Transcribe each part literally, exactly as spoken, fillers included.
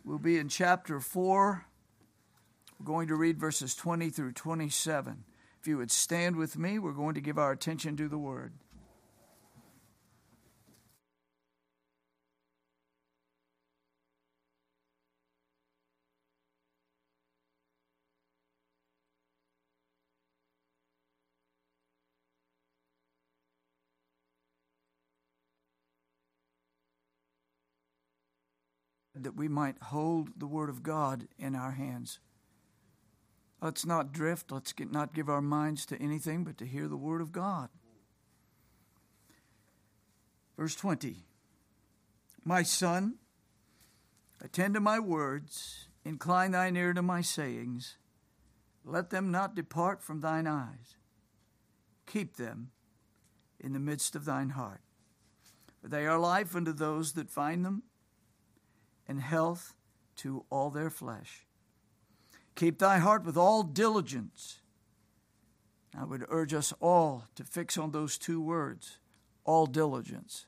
We'll be in chapter four. We're going to read verses twenty through twenty-seven. If you would stand with me, we're going to give our attention to the Word. That we might hold the Word of God in our hands. Let's not drift. Let's get, not give our minds to anything but to hear the Word of God. Verse twenty. My son, attend to my words, incline thine ear to my sayings. Let them not depart from thine eyes. Keep them in the midst of thine heart. For they are life unto those that find them, and health to all their flesh. Keep thy heart with all diligence. I would urge us all to fix on those two words, all diligence.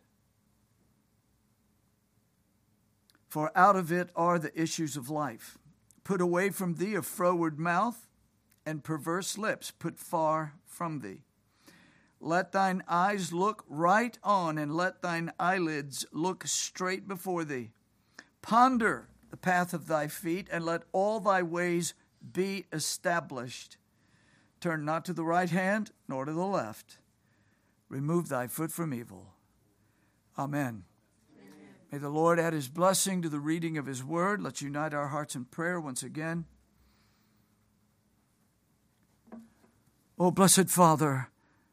For out of it are the issues of life. Put away from thee a froward mouth, and perverse lips put far from thee. Let thine eyes look right on, and let thine eyelids look straight before thee. Ponder the path of thy feet, and let all thy ways be established. Turn not to the right hand, nor to the left. Remove thy foot from evil. Amen. Amen. May the Lord add his blessing to the reading of his word. Let's unite our hearts in prayer once again. O blessed Father,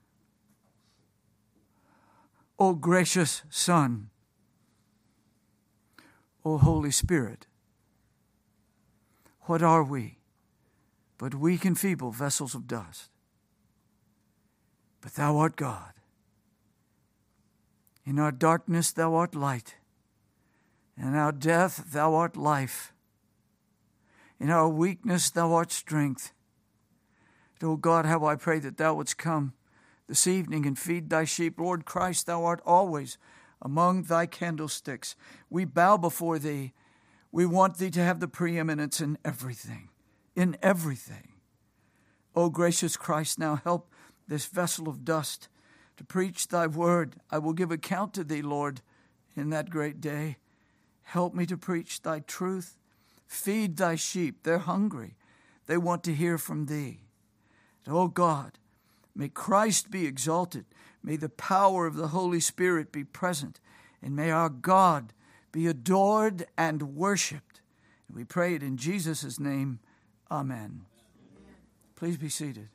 O gracious Son, O Holy Spirit, what are we but weak and feeble vessels of dust? But thou art God. In our darkness thou art light. In our death thou art life. In our weakness thou art strength. And, O God, how I pray that thou wouldst come this evening and feed thy sheep. Lord Christ, thou art always among thy candlesticks. We bow before thee. We want thee to have the preeminence in everything, in everything. O gracious Christ, now help this vessel of dust to preach thy word. I will give account to thee, Lord, in that great day. Help me to preach thy truth. Feed thy sheep. They're hungry. They want to hear from thee. And, O God, may Christ be exalted. May the power of the Holy Spirit be present. And may our God be adored and worshiped. And we pray it in Jesus' name. Amen. Amen. Please be seated.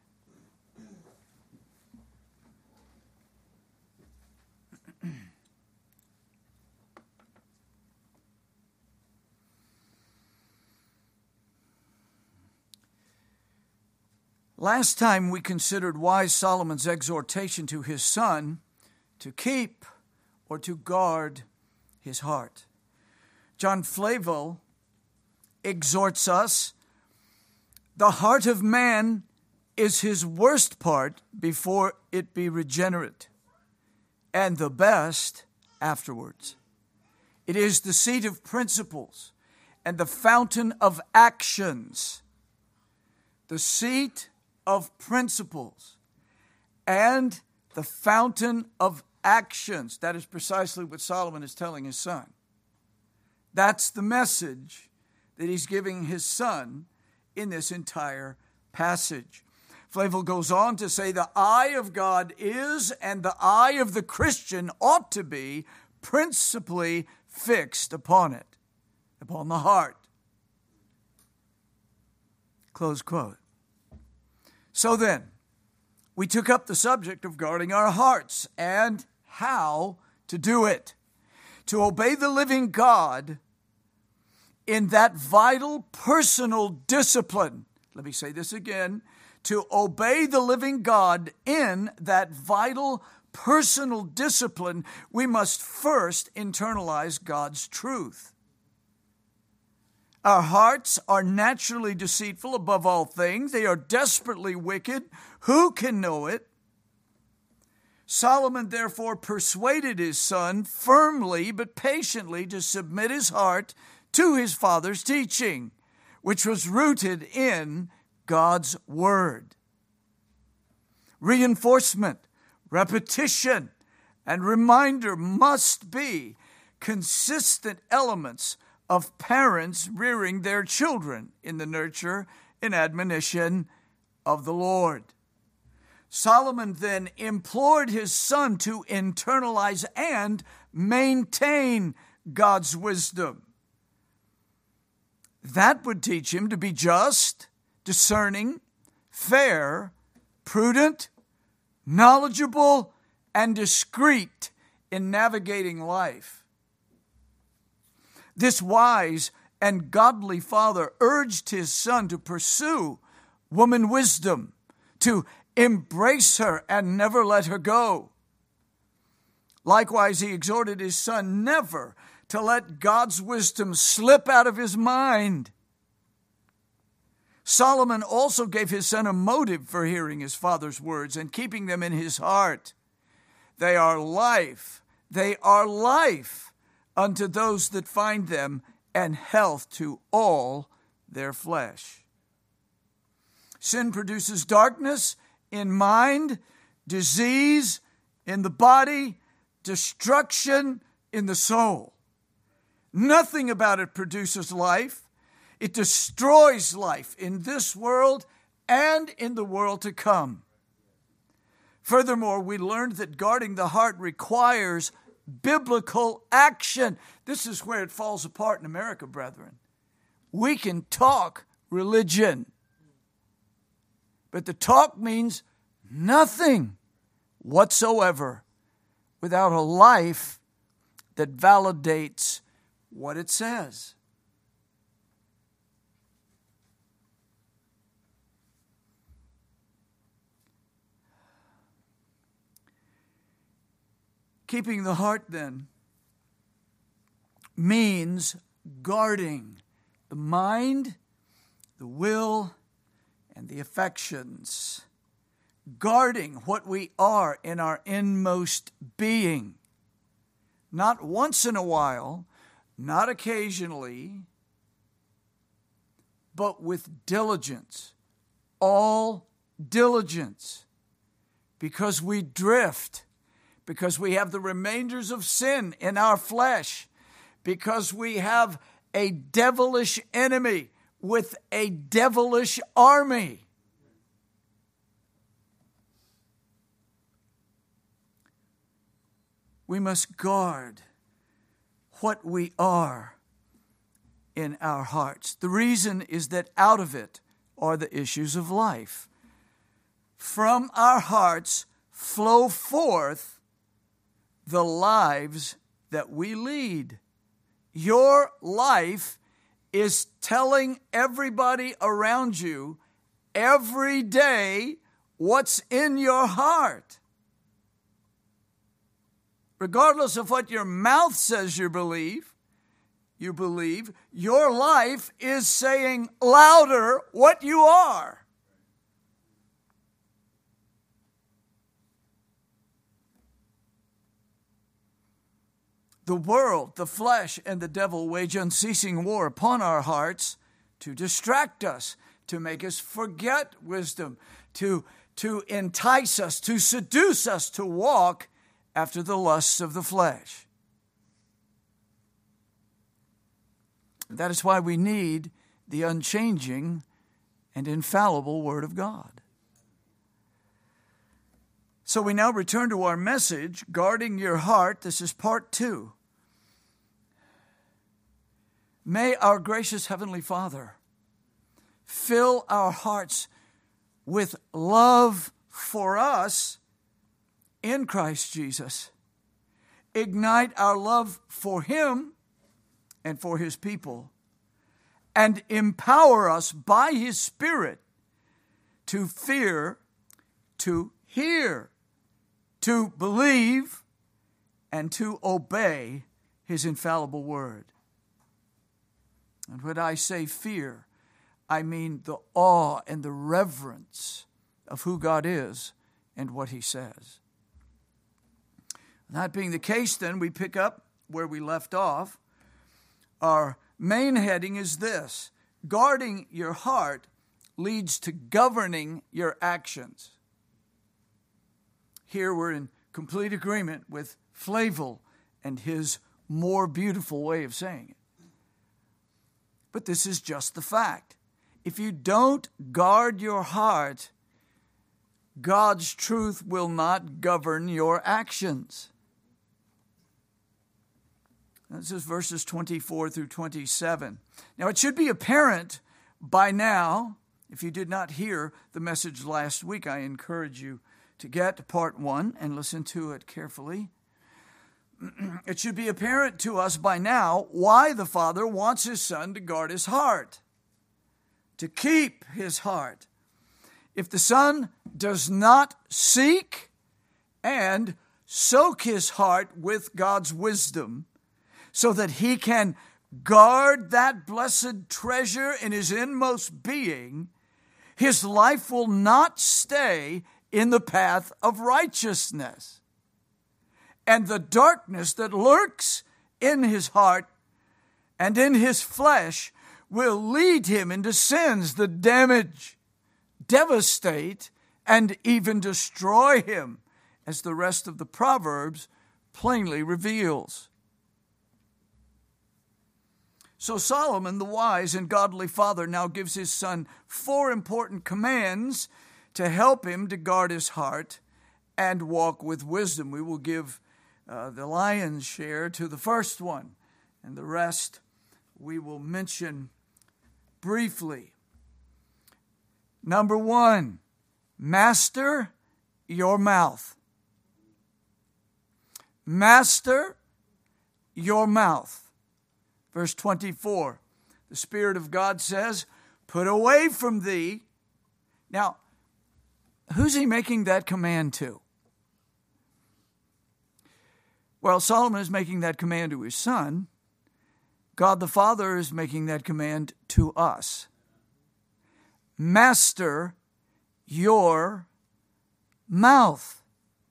Last time we considered wise Solomon's exhortation to his son to keep or to guard his heart. John Flavel exhorts us, the heart of man is his worst part before it be regenerate, and the best afterwards. It is the seat of principles and the fountain of actions. The seat of principles and the fountain of actions. That is precisely what Solomon is telling his son. That's the message that he's giving his son in this entire passage. Flavel goes on to say the eye of God is, and the eye of the Christian ought to be, principally fixed upon it, upon the heart. Close quote. So then, we took up the subject of guarding our hearts and how to do it. To obey the living God in that vital personal discipline. Let me say this again. To obey the living God in that vital personal discipline, we must first internalize God's truth. Our hearts are naturally deceitful above all things. They are desperately wicked. Who can know it? Solomon therefore persuaded his son firmly but patiently to submit his heart to his father's teaching, which was rooted in God's word. Reinforcement, repetition, and reminder must be consistent elements of parents rearing their children in the nurture and admonition of the Lord. Solomon then implored his son to internalize and maintain God's wisdom. That would teach him to be just, discerning, fair, prudent, knowledgeable, and discreet in navigating life. This wise and godly father urged his son to pursue woman wisdom, to embrace her and never let her go. Likewise, he exhorted his son never to let God's wisdom slip out of his mind. Solomon also gave his son a motive for hearing his father's words and keeping them in his heart. They are life, they are life unto those that find them, and health to all their flesh. Sin produces darkness in mind, disease in the body, destruction in the soul. Nothing about it produces life. It destroys life in this world and in the world to come. Furthermore, we learned that guarding the heart requires biblical action. This is where it falls apart in America, brethren. We can talk religion, but the talk means nothing whatsoever without a life that validates what it says. Keeping the heart, then, means guarding the mind, the will, and the affections. Guarding what we are in our inmost being. Not once in a while, not occasionally, but with diligence. All diligence. Because we drift. Because we have the remainders of sin in our flesh. Because we have a devilish enemy with a devilish army. We must guard what we are in our hearts. The reason is that out of it are the issues of life. From our hearts flow forth the lives that we lead. Your life is telling everybody around you every day what's in your heart. Regardless of what your mouth says you believe, you believe, your life is saying louder what you are. The world, the flesh, and the devil wage unceasing war upon our hearts to distract us, to make us forget wisdom, to, to entice us, to seduce us to walk after the lusts of the flesh. That is why we need the unchanging and infallible Word of God. So we now return to our message, Guarding Your Heart. This is part two. May our gracious Heavenly Father fill our hearts with love for us in Christ Jesus. Ignite our love for Him and for His people, and empower us by His Spirit to fear, to hear, to believe, and to obey His infallible Word. And when I say fear, I mean the awe and the reverence of who God is and what He says. That being the case, then, we pick up where we left off. Our main heading is this: guarding your heart leads to governing your actions. Here we're in complete agreement with Flavel and his more beautiful way of saying it. But this is just the fact. If you don't guard your heart, God's truth will not govern your actions. This is verses twenty-four through twenty-seven. Now, it should be apparent by now, if you did not hear the message last week, I encourage you to get to part one and listen to it carefully. It should be apparent to us by now why the Father wants his Son to guard his heart, to keep his heart. If the Son does not seek and soak his heart with God's wisdom so that he can guard that blessed treasure in his inmost being, his life will not stay in the path of righteousness. And the darkness that lurks in his heart and in his flesh will lead him into sins that damage, devastate, and even destroy him, as the rest of the Proverbs plainly reveals. So Solomon, the wise and godly father, now gives his son four important commands to help him to guard his heart and walk with wisdom. We will give uh, the lion's share to the first one, and the rest we will mention briefly. Number one, master your mouth. Master your mouth. Verse twenty-four, the Spirit of God says, put away from thee. Now, who's he making that command to? Well, Solomon is making that command to his son. God the Father is making that command to us. Master your mouth.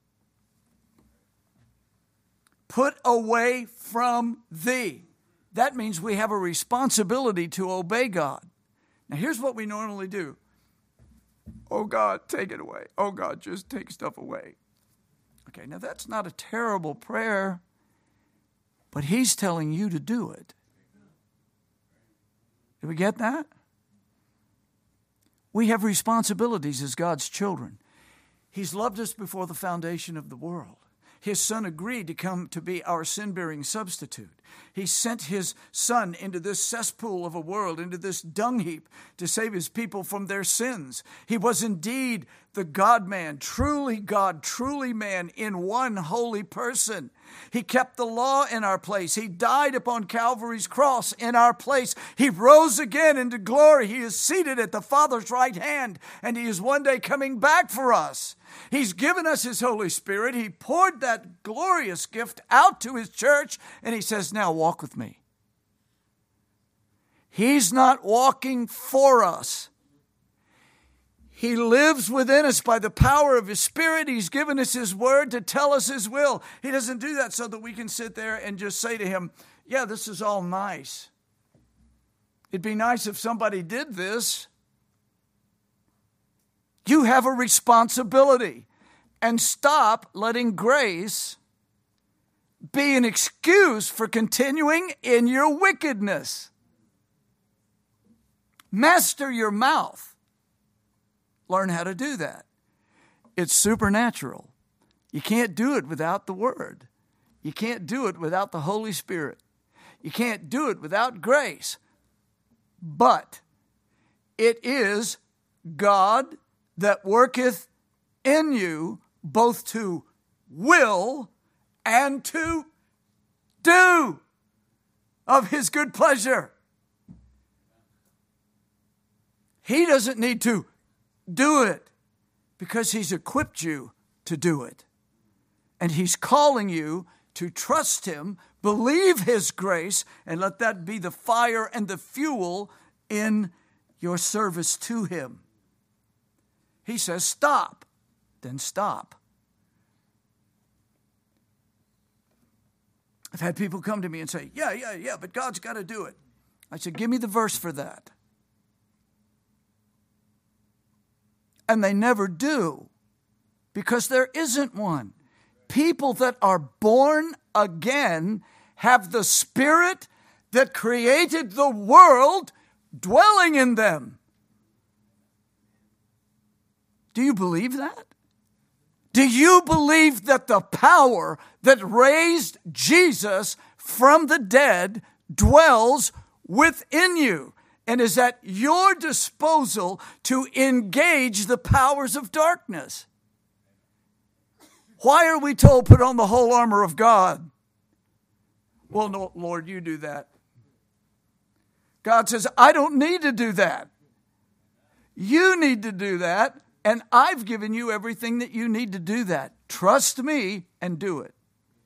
Put away from thee. That means we have a responsibility to obey God. Now, here's what we normally do. Oh, God, take it away. Oh, God, just take stuff away. Okay, now that's not a terrible prayer, but he's telling you to do it. Did we get that? We have responsibilities as God's children. He's loved us before the foundation of the world. His Son agreed to come to be our sin-bearing substitute. He sent his Son into this cesspool of a world, into this dung heap, to save his people from their sins. He was indeed the God-man, truly God, truly man, in one holy person. He kept the law in our place. He died upon Calvary's cross in our place. He rose again into glory. He is seated at the Father's right hand, and he is one day coming back for us. He's given us his Holy Spirit. He poured that glorious gift out to his church, and he says, now walk with me. He's not walking for us. He lives within us by the power of his Spirit. He's given us his word to tell us his will. He doesn't do that so that we can sit there and just say to him, yeah, this is all nice. It'd be nice if somebody did this. You have a responsibility, and stop letting grace be an excuse for continuing in your wickedness. Master your mouth. Learn how to do that. It's supernatural. You can't do it without the Word. You can't do it without the Holy Spirit. You can't do it without grace. But it is God that worketh in you both to will and to do of his good pleasure. He doesn't need to do it because he's equipped you to do it. And he's calling you to trust him, believe his grace, and let that be the fire and the fuel in your service to him. He says, stop, then stop. I've had people come to me and say, yeah, yeah, yeah, but God's got to do it. I said, give me the verse for that. And they never do, because there isn't one. People that are born again have the Spirit that created the world dwelling in them. Do you believe that? Do you believe that the power that raised Jesus from the dead dwells within you and is at your disposal to engage the powers of darkness? Why are we told put on the whole armor of God? Well, no, Lord, you do that. God says, I don't need to do that. You need to do that, and I've given you everything that you need to do that. Trust me and do it.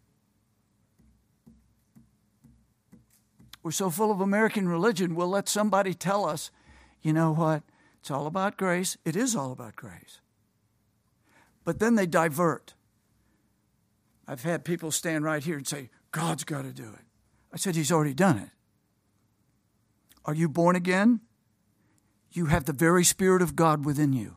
We're so full of American religion, we'll let somebody tell us, you know what, it's all about grace. It is all about grace. But then they divert. I've had people stand right here and say, God's got to do it. I said, he's already done it. Are you born again? You have the very Spirit of God within you.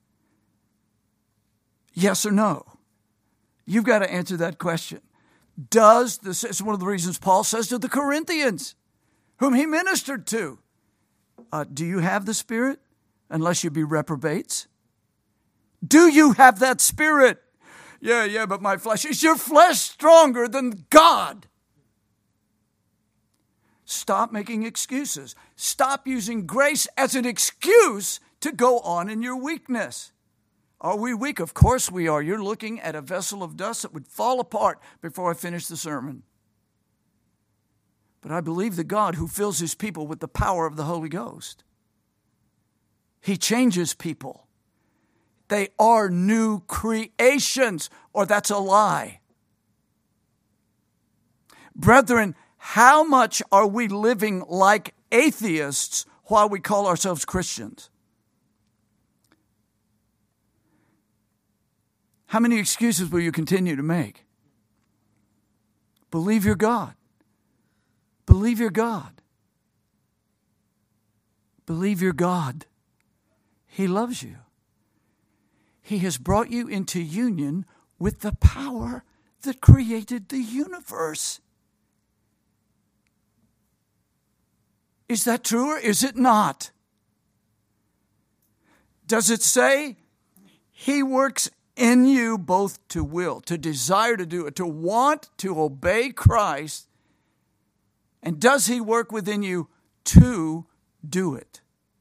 Yes or no? You've got to answer that question. Does this is one of the reasons Paul says to the Corinthians, whom he ministered to, uh, do you have the Spirit? Unless you be reprobates. Do you have that Spirit? Yeah, yeah, but my flesh. Is your flesh stronger than God? Stop making excuses. Stop using grace as an excuse to go on in your weakness. Are we weak? Of course we are. You're looking at a vessel of dust that would fall apart before I finish the sermon. But I believe the God who fills his people with the power of the Holy Ghost. He changes people. They are new creations, or that's a lie. Brethren, how much are we living like atheists while we call ourselves Christians? How many excuses will you continue to make? Believe your God. Believe your God. Believe your God. He loves you. He has brought you into union with the power that created the universe. Is that true or is it not? Does it say he works in you both to will, to desire to do it, to want to obey Christ? And does he work within you to do it?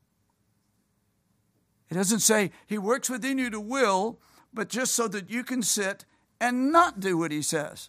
It doesn't say he works within you to will, but just so that you can sit and not do what he says.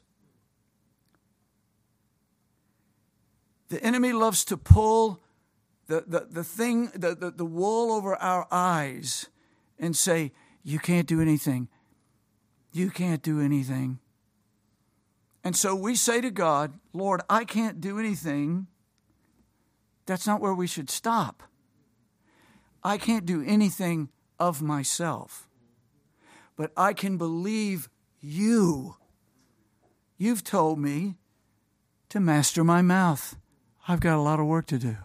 The enemy loves to pull the, the, the thing, the, the, the wool over our eyes and say, you can't do anything. You can't do anything. And so we say to God, Lord, I can't do anything. That's not where we should stop. I can't do anything of myself, but I can believe you. You've told me to master my mouth. I've got a lot of work to do.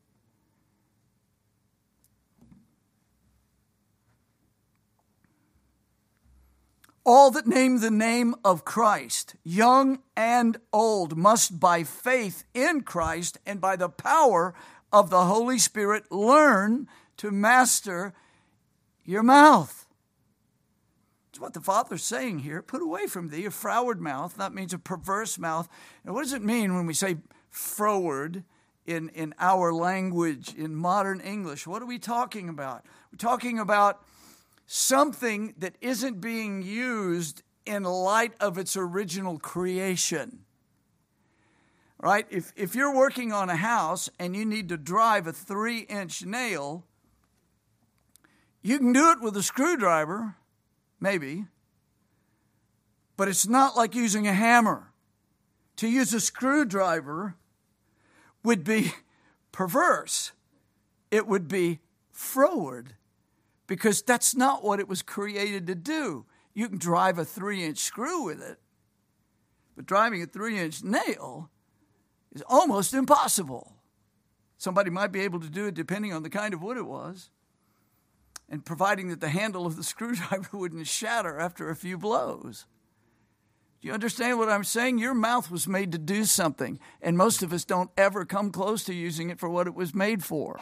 All that name the name of Christ, young and old, must by faith in Christ and by the power of the Holy Spirit learn to master your mouth. That's what the Father's saying here. Put away from thee a froward mouth. That means a perverse mouth. And what does it mean when we say froward in, in our language, in modern English? What are we talking about? We're talking about something that isn't being used in light of its original creation. Right? If, if you're working on a house and you need to drive a three-inch nail, you can do it with a screwdriver, maybe, but it's not like using a hammer. To use a screwdriver would be perverse. It would be froward, because that's not what it was created to do. You can drive a three-inch screw with it, but driving a three-inch nail is almost impossible. Somebody might be able to do it depending on the kind of wood it was, and providing that the handle of the screwdriver wouldn't shatter after a few blows. Do you understand what I'm saying? Your mouth was made to do something, and most of us don't ever come close to using it for what it was made for.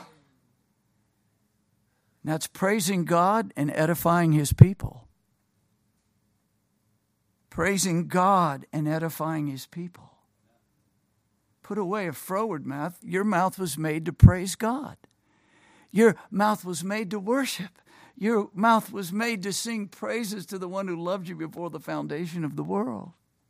And that's praising God and edifying his people. Praising God and edifying his people. Put away a froward mouth. Your mouth was made to praise God. Your mouth was made to worship. Your mouth was made to sing praises to the one who loved you before the foundation of the world.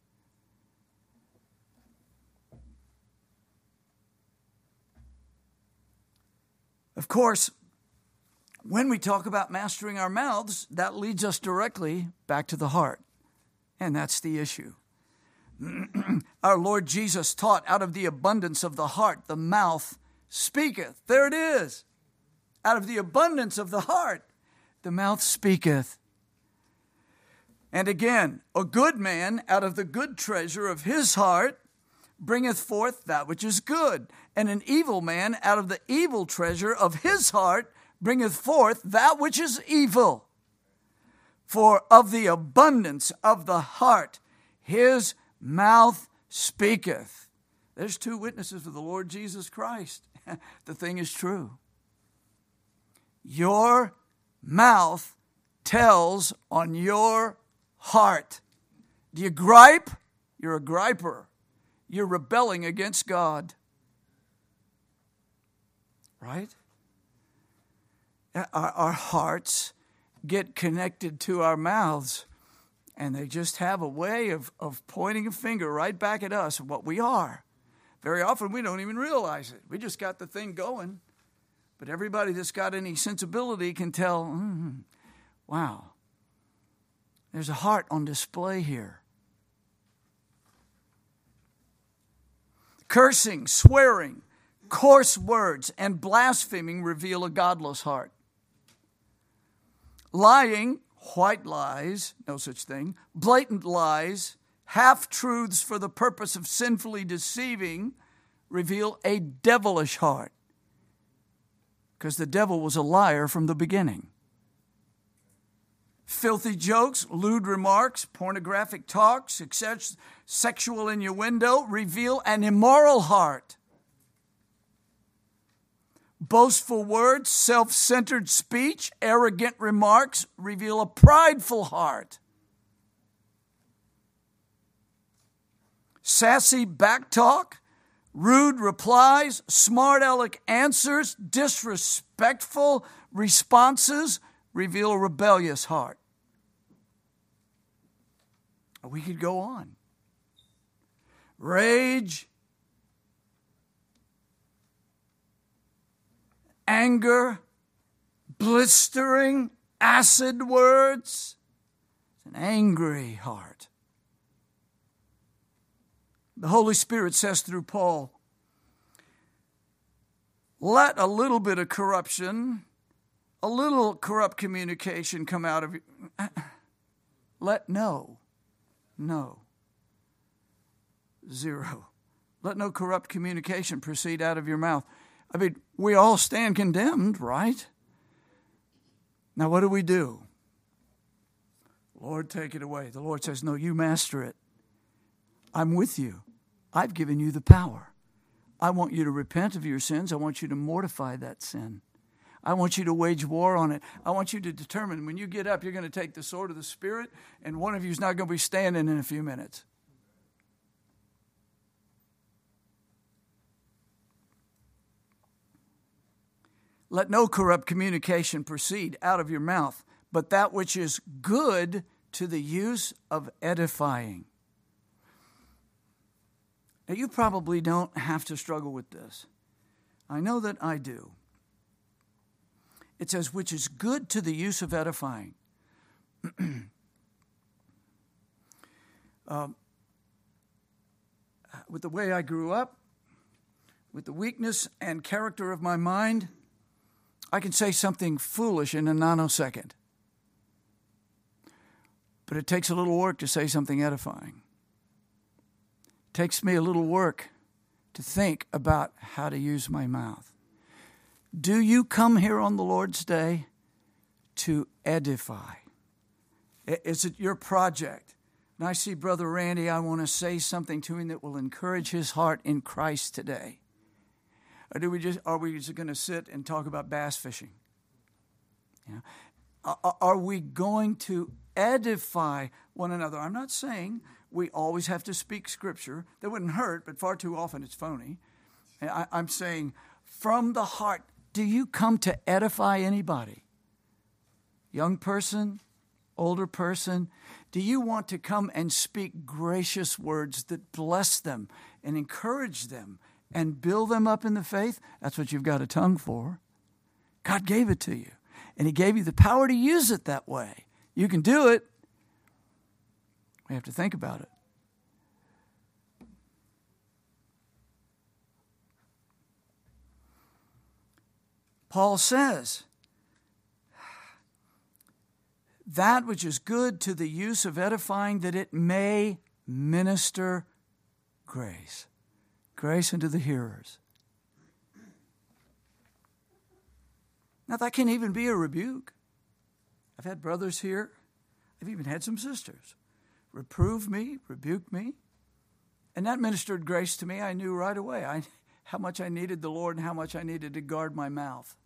Of course, when we talk about mastering our mouths, that leads us directly back to the heart. And that's the issue. Our Lord Jesus taught, out of the abundance of the heart, the mouth speaketh. There it is. Out of the abundance of the heart, the mouth speaketh. And again, a good man out of the good treasure of his heart bringeth forth that which is good. And an evil man out of the evil treasure of his heart bringeth forth that which is evil. For of the abundance of the heart, his mouth speaketh. There's two witnesses of the Lord Jesus Christ. The thing is true. Your mouth tells on your heart. Do you gripe? You're a griper. You're rebelling against God. Right? Our, our hearts get connected to our mouths. And they just have a way of, of pointing a finger right back at us, what we are. Very often we don't even realize it. We just got the thing going. But everybody that's got any sensibility can tell, mm, wow, there's a heart on display here. Cursing, swearing, coarse words, and blaspheming reveal a godless heart. Lying, white lies, no such thing, blatant lies, half-truths for the purpose of sinfully deceiving reveal a devilish heart. Because the devil was a liar from the beginning. Filthy jokes, lewd remarks, pornographic talks, sexual innuendo reveal an immoral heart. Boastful words, self-centered speech, arrogant remarks reveal a prideful heart. Sassy backtalk, rude replies, smart aleck answers, disrespectful responses reveal a rebellious heart. We could go on. Rage, anger, blistering, acid words. It's an angry heart. The Holy Spirit says through Paul, let a little bit of corruption, a little corrupt communication come out of you. Let no, no, zero. Let no corrupt communication proceed out of your mouth. I mean, we all stand condemned, right? Now, what do we do? Lord, take it away. The Lord says, no, you master it. I'm with you. I've given you the power. I want you to repent of your sins. I want you to mortify that sin. I want you to wage war on it. I want you to determine when you get up, you're going to take the sword of the Spirit, and one of you is not going to be standing in a few minutes. Let no corrupt communication proceed out of your mouth, but that which is good to the use of edifying. Now, you probably don't have to struggle with this. I know that I do. It says, which is good to the use of edifying. um, with the way I grew up, with the weakness and character of my mind, I can say something foolish in a nanosecond. But it takes a little work to say something edifying. It takes me a little work to think about how to use my mouth. Do you come here on the Lord's Day to edify? Is it your project? And I see Brother Randy, I want to say something to him that will encourage his heart in Christ today. Or do we just, are we just going to sit and talk about bass fishing? You know, are we going to edify one another? I'm not saying we always have to speak Scripture. That wouldn't hurt, but far too often it's phony. And I, I'm saying from the heart, do you come to edify anybody? Young person, older person, do you want to come and speak gracious words that bless them and encourage them and build them up in the faith? That's what you've got a tongue for. God gave it to you, and He gave you the power to use it that way. You can do it. We have to think about it. Paul says, that which is good to the use of edifying, that it may minister grace. Grace unto the hearers. Now that can even be a rebuke. I've had brothers here. I've even had some sisters reprove me, rebuke me. And that ministered grace to me. I knew right away I, how much I needed the Lord and how much I needed to guard my mouth.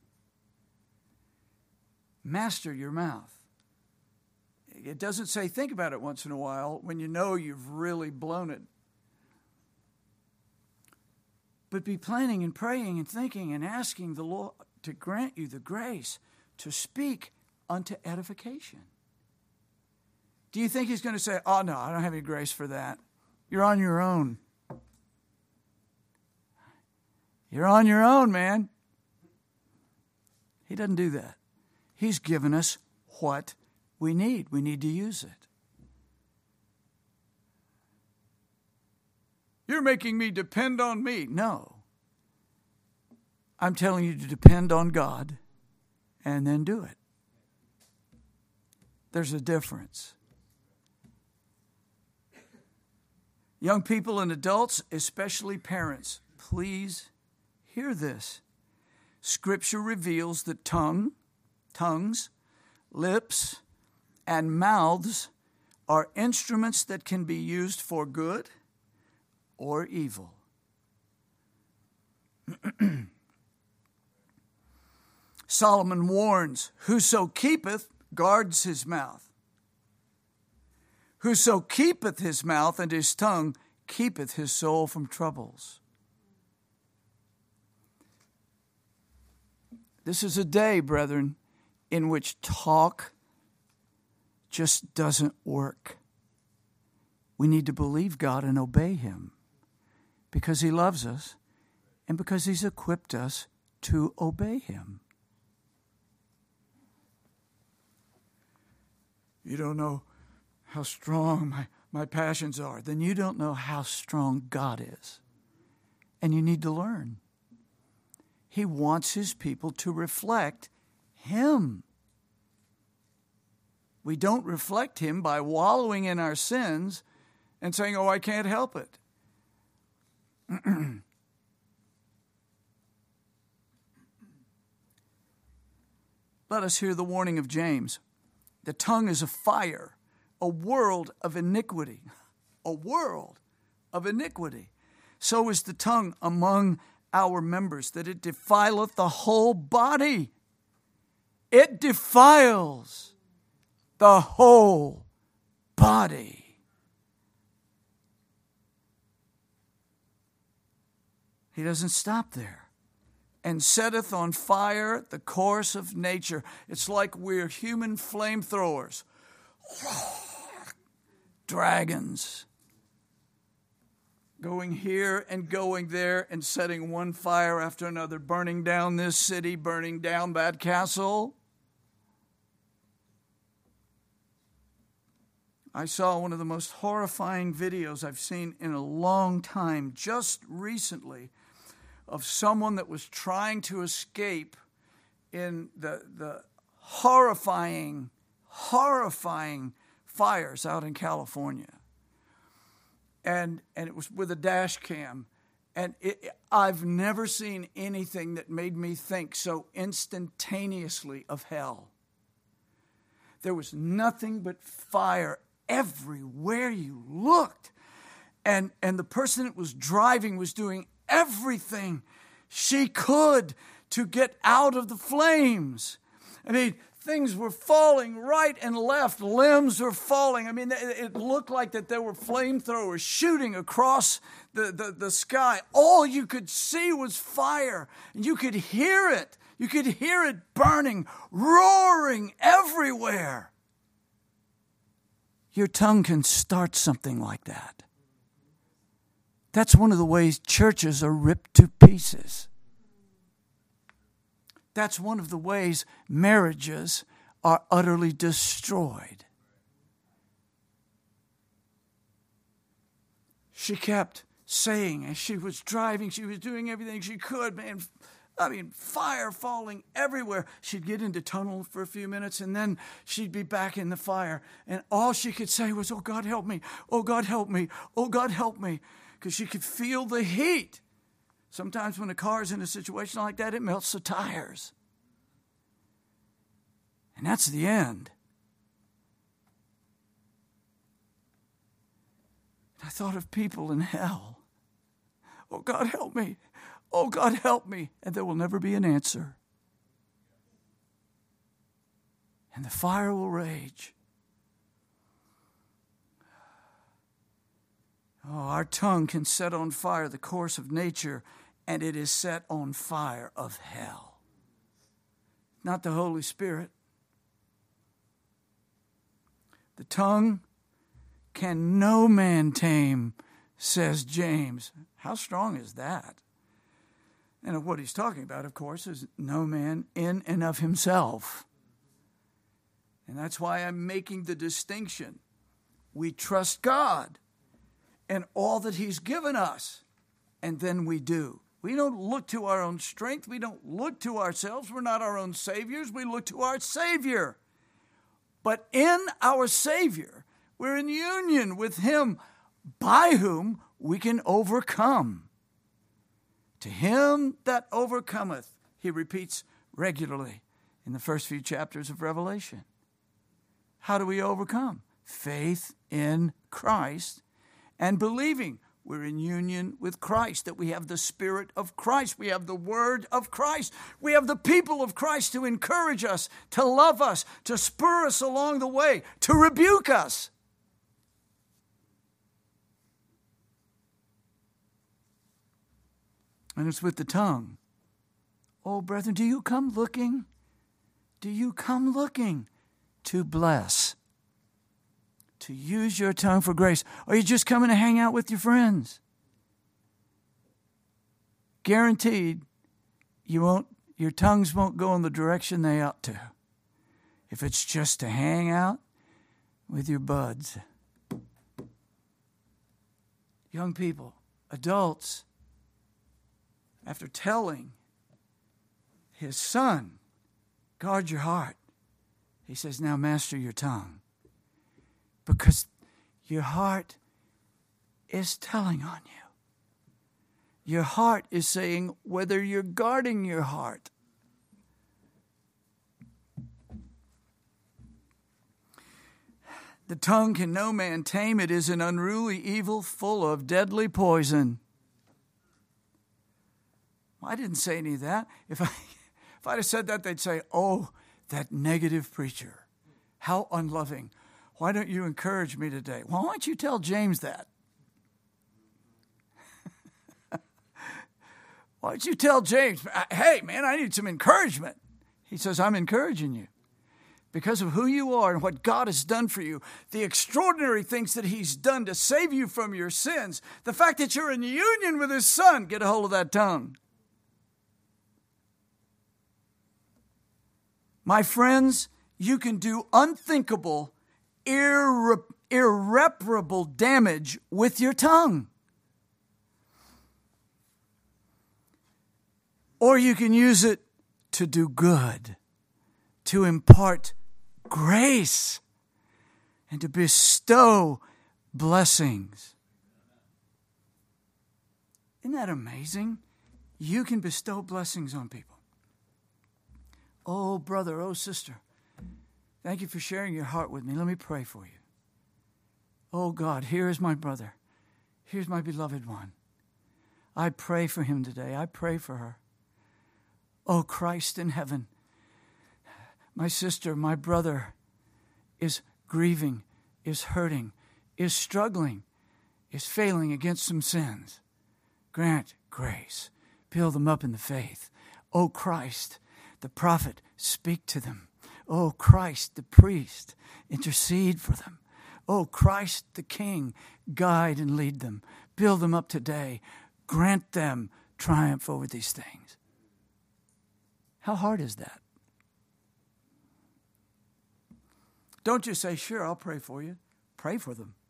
Master your mouth. It doesn't say think about it once in a while when you know you've really blown it. But be planning and praying and thinking and asking the Lord to grant you the grace to speak unto edification. Do you think He's going to say, oh, no, I don't have any grace for that? You're on your own. You're on your own, man. He doesn't do that. He's given us what we need. We need to use it. You're making me depend on me. No. I'm telling you to depend on God and then do it. There's a difference. Young people and adults, especially parents, please hear this. Scripture reveals that tongue, tongues, lips, and mouths are instruments that can be used for good or evil. Solomon warns, whoso keepeth guards his mouth. Whoso keepeth his mouth and his tongue keepeth his soul from troubles. This is a day, brethren, in which talk just doesn't work. We need to believe God and obey Him because He loves us and because He's equipped us to obey Him. You don't know how strong my, my passions are. Then you don't know how strong God is. And you need to learn. He wants His people to reflect Him. We don't reflect Him by wallowing in our sins and saying, oh, I can't help it. Let us hear the warning of James. The tongue is a fire, a world of iniquity. A world of iniquity. So is the tongue among our members, that it defileth the whole body. It defiles the whole body. He doesn't stop there. And setteth on fire the course of nature. It's like we're human flamethrowers. Dragons. Going here and going there and setting one fire after another. Burning down this city, burning down that castle. I saw one of the most horrifying videos I've seen in a long time, just recently, of someone that was trying to escape in the, the horrifying, horrifying fires out in California. And, and it was with a dash cam. And it, I've never seen anything that made me think so instantaneously of hell. There was nothing but fire everywhere you looked. And, and the person that was driving was doing everything she could to get out of the flames. I mean, things were falling right and left. Limbs were falling. I mean, it looked like that there were flamethrowers shooting across the, the, the sky. All you could see was fire. And you could hear it. You could hear it burning, roaring everywhere. Your tongue can start something like that. That's one of the ways churches are ripped to pieces. That's one of the ways marriages are utterly destroyed. She kept saying as she was driving, she was doing everything she could, man. I mean, fire falling everywhere. She'd get into tunnel for a few minutes, and then she'd be back in the fire. And all she could say was, oh, God, help me. Oh, God, help me. Oh, God, help me. Because she could feel the heat. Sometimes when a car's in a situation like that, it melts the tires. And that's the end. I thought of people in hell. Oh, God, help me. Oh, God, help me. And there will never be an answer. And the fire will rage. Oh, our tongue can set on fire the course of nature, and it is set on fire of hell. Not the Holy Spirit. The tongue can no man tame, says James. How strong is that? And what he's talking about, of course, is no man in and of himself. And that's why I'm making the distinction. We trust God and all that he's given us, and then we do. We don't look to our own strength. We don't look to ourselves. We're not our own saviors. We look to our Savior. But in our Savior, we're in union with him by whom we can overcome. To him that overcometh, he repeats regularly in the first few chapters of Revelation. How do we overcome? Faith in Christ and believing we're in union with Christ, that we have the Spirit of Christ, we have the Word of Christ, we have the people of Christ to encourage us, to love us, to spur us along the way, to rebuke us. And it's with the tongue. Oh, brethren, do you come looking? Do you come looking to bless? To use your tongue for grace? Or are you just coming to hang out with your friends? Guaranteed, you won't, your tongues won't go in the direction they ought to. If it's just to hang out with your buds. Young people, adults, after telling his son, guard your heart, he says, now master your tongue. Because your heart is telling on you. Your heart is saying whether you're guarding your heart. The tongue can no man tame. It is an unruly evil full of deadly poison. Well, I didn't say any of that. If I, if I'd have said that, they'd say, oh, that negative preacher. How unloving. Why don't you encourage me today? Well, why don't you tell James that? Why don't you tell James, hey, man, I need some encouragement. He says, I'm encouraging you because of who you are and what God has done for you, the extraordinary things that he's done to save you from your sins, the fact that you're in union with his son. Get a hold of that tongue. My friends, you can do unthinkable, irre- irreparable damage with your tongue. Or you can use it to do good, to impart grace, and to bestow blessings. Isn't that amazing? You can bestow blessings on people. Oh, brother, oh, sister, thank you for sharing your heart with me. Let me pray for you. Oh, God, here is my brother. Here's my beloved one. I pray for him today. I pray for her. Oh, Christ in heaven, my sister, my brother is grieving, is hurting, is struggling, is failing against some sins. Grant grace. Build them up in the faith. Oh, Christ, the prophet, speak to them. Oh, Christ, the priest, intercede for them. Oh, Christ, the King, guide and lead them. Build them up today. Grant them triumph over these things. How hard is that? Don't just say, sure, I'll pray for you. Pray for them.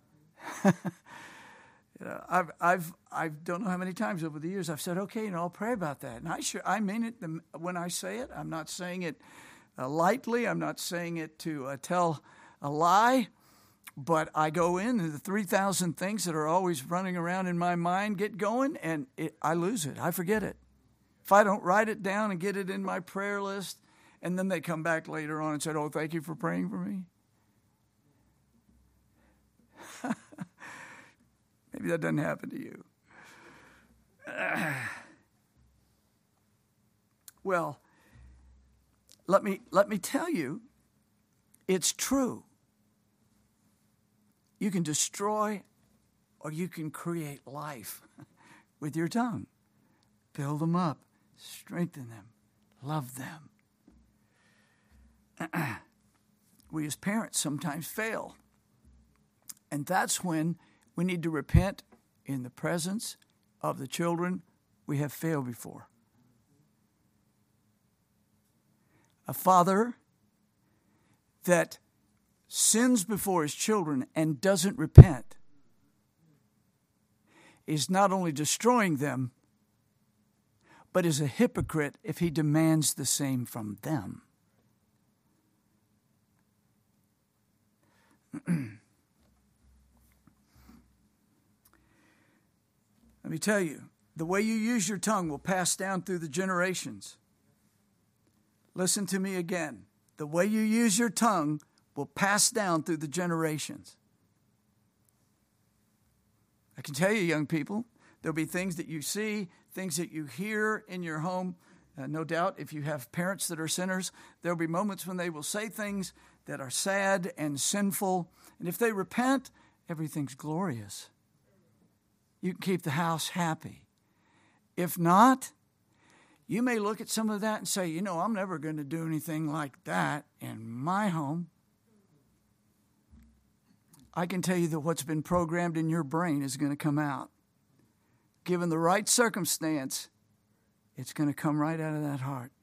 You know, I've, I've, I don't know how many times over the years I've said, okay, you know, I'll pray about that. And I sure, I mean it when I say it. I'm not saying it uh, lightly. I'm not saying it to uh, tell a lie. But I go in and the three thousand things that are always running around in my mind get going, and it, I lose it. I forget it. If I don't write it down and get it in my prayer list, and then they come back later on and said, oh, thank you for praying for me. Maybe that doesn't happen to you. Well, let me let me tell you, it's true. You can destroy or you can create life with your tongue. Build them up, strengthen them, love them. We as parents sometimes fail. And that's when we need to repent in the presence of the children we have failed before. A father that sins before his children and doesn't repent is not only destroying them, but is a hypocrite if he demands the same from them. Let me tell you, the way you use your tongue will pass down through the generations. Listen to me again. The way you use your tongue will pass down through the generations. I can tell you, young people, there'll be things that you see, things that you hear in your home. Uh, no doubt, if you have parents that are sinners, there'll be moments when they will say things that are sad and sinful. And if they repent, everything's glorious. You can keep the house happy. If not, you may look at some of that and say, you know, I'm never going to do anything like that in my home. I can tell you that what's been programmed in your brain is going to come out. Given the right circumstance, it's going to come right out of that heart.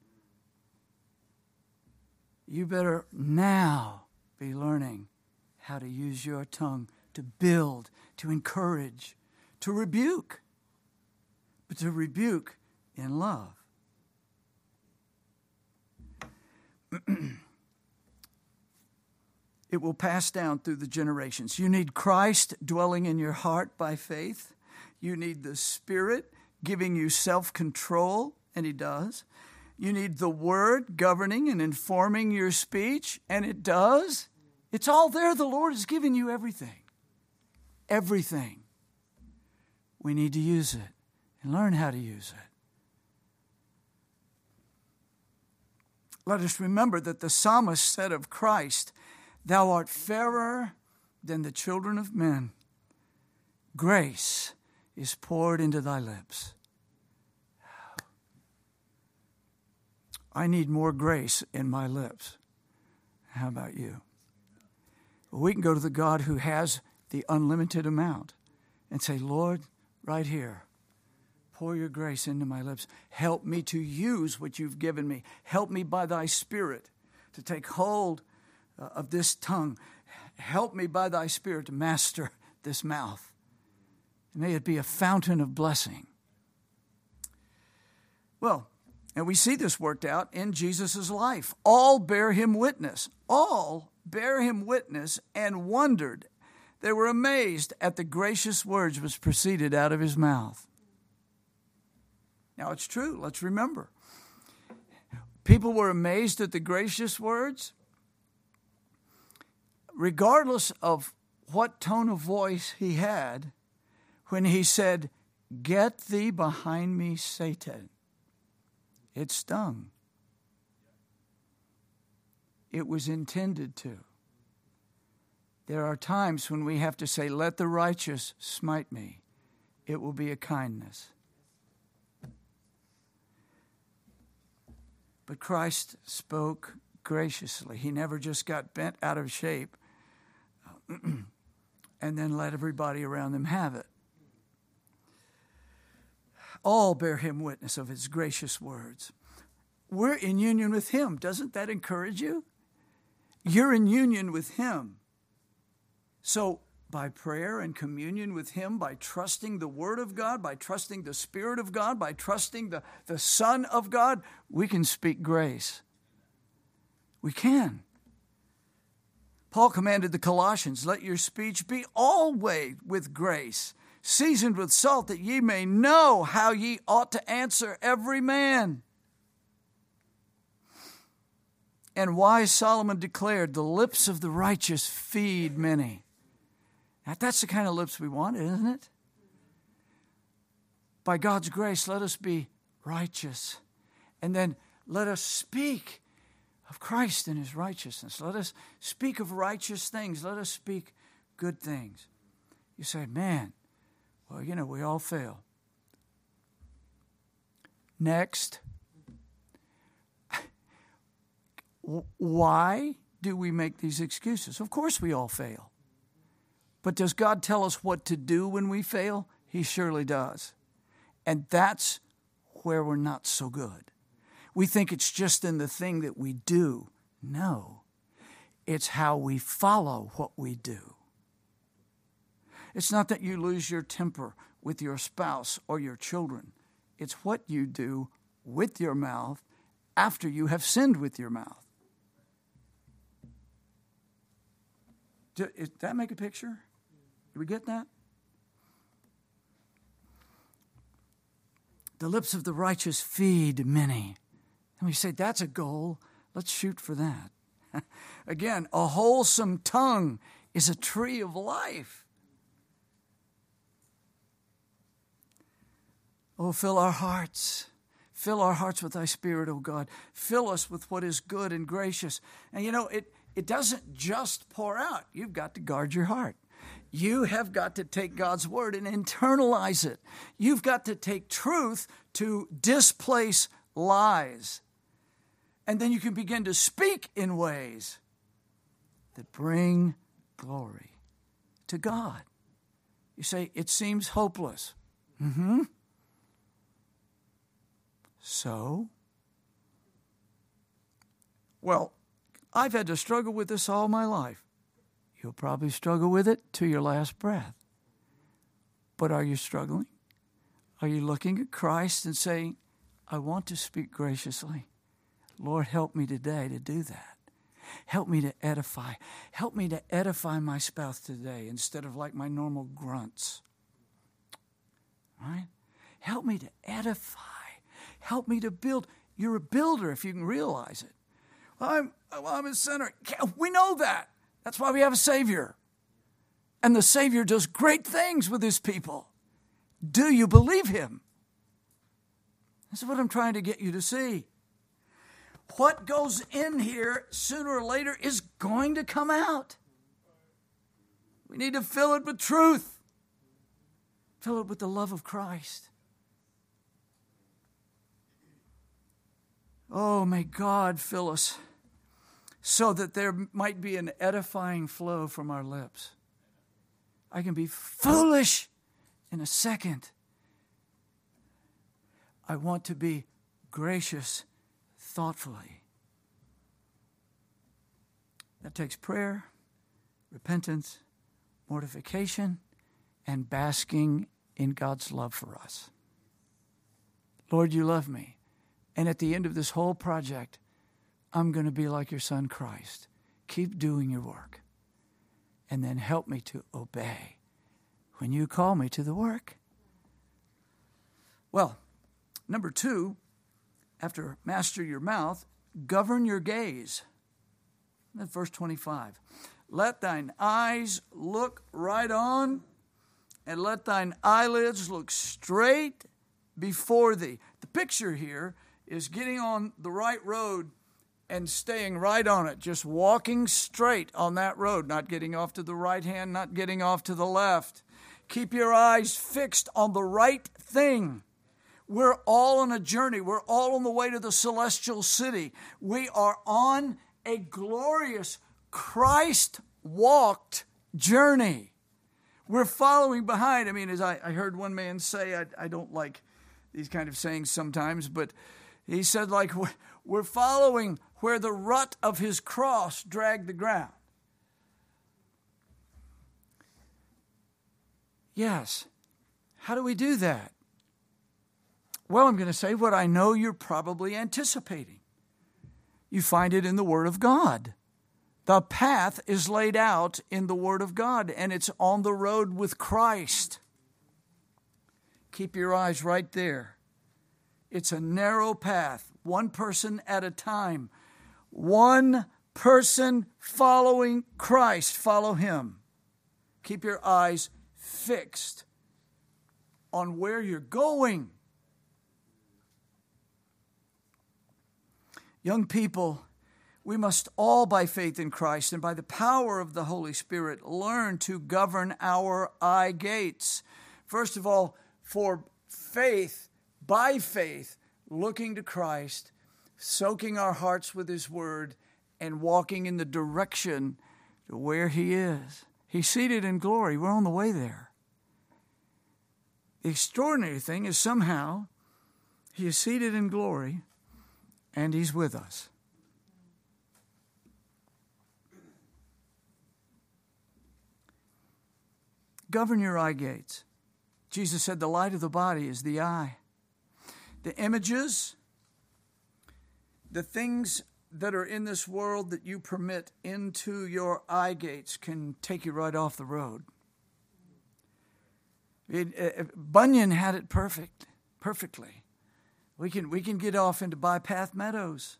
You better now be learning how to use your tongue to build, to encourage, to rebuke, but to rebuke in love. It will pass down through the generations. You need Christ dwelling in your heart by faith. You need the Spirit giving you self-control, and He does. You need the Word governing and informing your speech, and it does. It's all there. The Lord has given you everything. Everything. We need to use it and learn how to use it. Let us remember that the psalmist said of Christ, "Thou art fairer than the children of men. Grace is poured into thy lips." I need more grace in my lips. How about you? We can go to the God who has the unlimited amount and say, Lord, right here, pour your grace into my lips. Help me to use what you've given me. Help me by thy Spirit to take hold uh, of this tongue. Help me by thy Spirit to master this mouth. May it be a fountain of blessing. Well, and we see this worked out in Jesus' life. All bear him witness. All bear him witness and wondered. They were amazed at the gracious words which proceeded out of his mouth. Now, it's true. Let's remember. People were amazed at the gracious words. Regardless of what tone of voice he had, when he said, "Get thee behind me, Satan," it stung. It was intended to. There are times when we have to say, "Let the righteous smite me." It will be a kindness. But Christ spoke graciously. He never just got bent out of shape and then let everybody around them have it. All bear him witness of his gracious words. We're in union with him. Doesn't that encourage you? You're in union with him. So by prayer and communion with him, by trusting the Word of God, by trusting the Spirit of God, by trusting the, the Son of God, we can speak grace. We can. Paul commanded the Colossians, "Let your speech be always with grace, seasoned with salt, that ye may know how ye ought to answer every man." And wise Solomon declared, "The lips of the righteous feed many." Now, that's the kind of lips we want, isn't it? By God's grace, let us be righteous. And then let us speak of Christ and his righteousness. Let us speak of righteous things. Let us speak good things. You say, "Man, well, you know, we all fail." Next. Why do we make these excuses? Of course we all fail. But does God tell us what to do when we fail? He surely does. And that's where we're not so good. We think it's just in the thing that we do. No. It's how we follow what we do. It's not that you lose your temper with your spouse or your children. It's what you do with your mouth after you have sinned with your mouth. Does that make a picture? Do we get that? The lips of the righteous feed many. And we say, that's a goal. Let's shoot for that. Again, a wholesome tongue is a tree of life. Oh, fill our hearts. Fill our hearts with thy Spirit, O God. Fill us with what is good and gracious. And you know, it, it doesn't just pour out. You've got to guard your heart. You have got to take God's word and internalize it. You've got to take truth to displace lies. And then you can begin to speak in ways that bring glory to God. You say, it seems hopeless. Mm-hmm. So? Well, I've had to struggle with this all my life. You'll probably struggle with it to your last breath. But are you struggling? Are you looking at Christ and saying, I want to speak graciously? Lord, help me today to do that. Help me to edify. Help me to edify my spouse today instead of like my normal grunts. Right? Help me to edify. Help me to build. You're a builder if you can realize it. Well, I'm, well, I'm a sinner. We know that. That's why we have a Savior. And the Savior does great things with his people. Do you believe him? This is what I'm trying to get you to see. What goes in here sooner or later is going to come out. We need to fill it with truth. Fill it with the love of Christ. Oh, may God fill us so that there might be an edifying flow from our lips. I can be foolish in a second. I want to be gracious thoughtfully. That takes prayer, repentance, mortification, and basking in God's love for us. Lord, you love me. And at the end of this whole project, I'm going to be like your son Christ. Keep doing your work. And then help me to obey when you call me to the work. Well, Number two, after master your mouth, govern your gaze. That's verse twenty-five. Let thine eyes look right on, and let thine eyelids look straight before thee. The picture here is getting on the right road and staying right on it, just walking straight on that road, not getting off to the right hand, not getting off to the left. Keep your eyes fixed on the right thing. We're all on a journey. We're all on the way to the celestial city. We are on a glorious Christ-walked journey. We're following behind. I mean, as I, I heard one man say, I, I don't like these kind of sayings sometimes, but he said, like, we're following where the rut of his cross dragged the ground. Yes. How do we do that? Well, I'm going to say what I know you're probably anticipating. You find it in the Word of God. The path is laid out in the Word of God, and it's on the road with Christ. Keep your eyes right there. It's a narrow path, one person at a time. One person following Christ. Follow Him. Keep your eyes fixed on where you're going. Young people, we must all, by faith in Christ and by the power of the Holy Spirit, learn to govern our eye gates. First of all, for faith, by faith, looking to Christ, soaking our hearts with His Word, and walking in the direction to where He is. He's seated in glory. We're on the way there. The extraordinary thing is somehow He is seated in glory, and He's with us. Govern your eye gates. Jesus said the light of the body is the eye. The images, the things that are in this world that you permit into your eye gates can take you right off the road. It, uh, Bunyan had it perfect, perfectly. We can, we can get off into bypath meadows.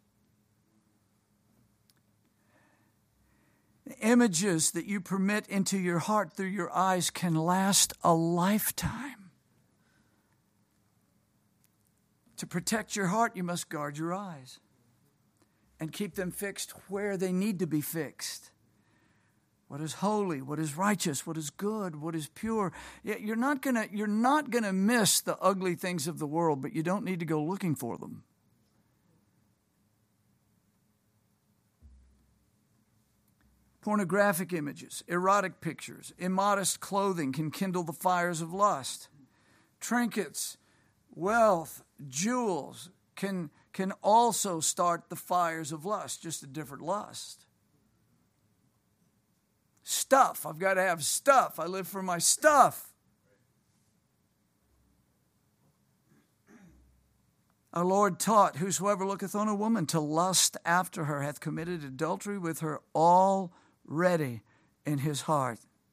The images that you permit into your heart through your eyes can last a lifetime. To protect your heart, you must guard your eyes and keep them fixed where they need to be fixed. What is holy, what is righteous, what is good, what is pure. You're not gonna, you're not gonna miss the ugly things of the world, but you don't need to go looking for them. Pornographic images, erotic pictures, immodest clothing can kindle the fires of lust. Trinkets, wealth, jewels can, can also start the fires of lust, just a different lust. Stuff. I've got to have stuff. I live for my stuff. Our Lord taught, whosoever looketh on a woman to lust after her hath committed adultery with her already in his heart.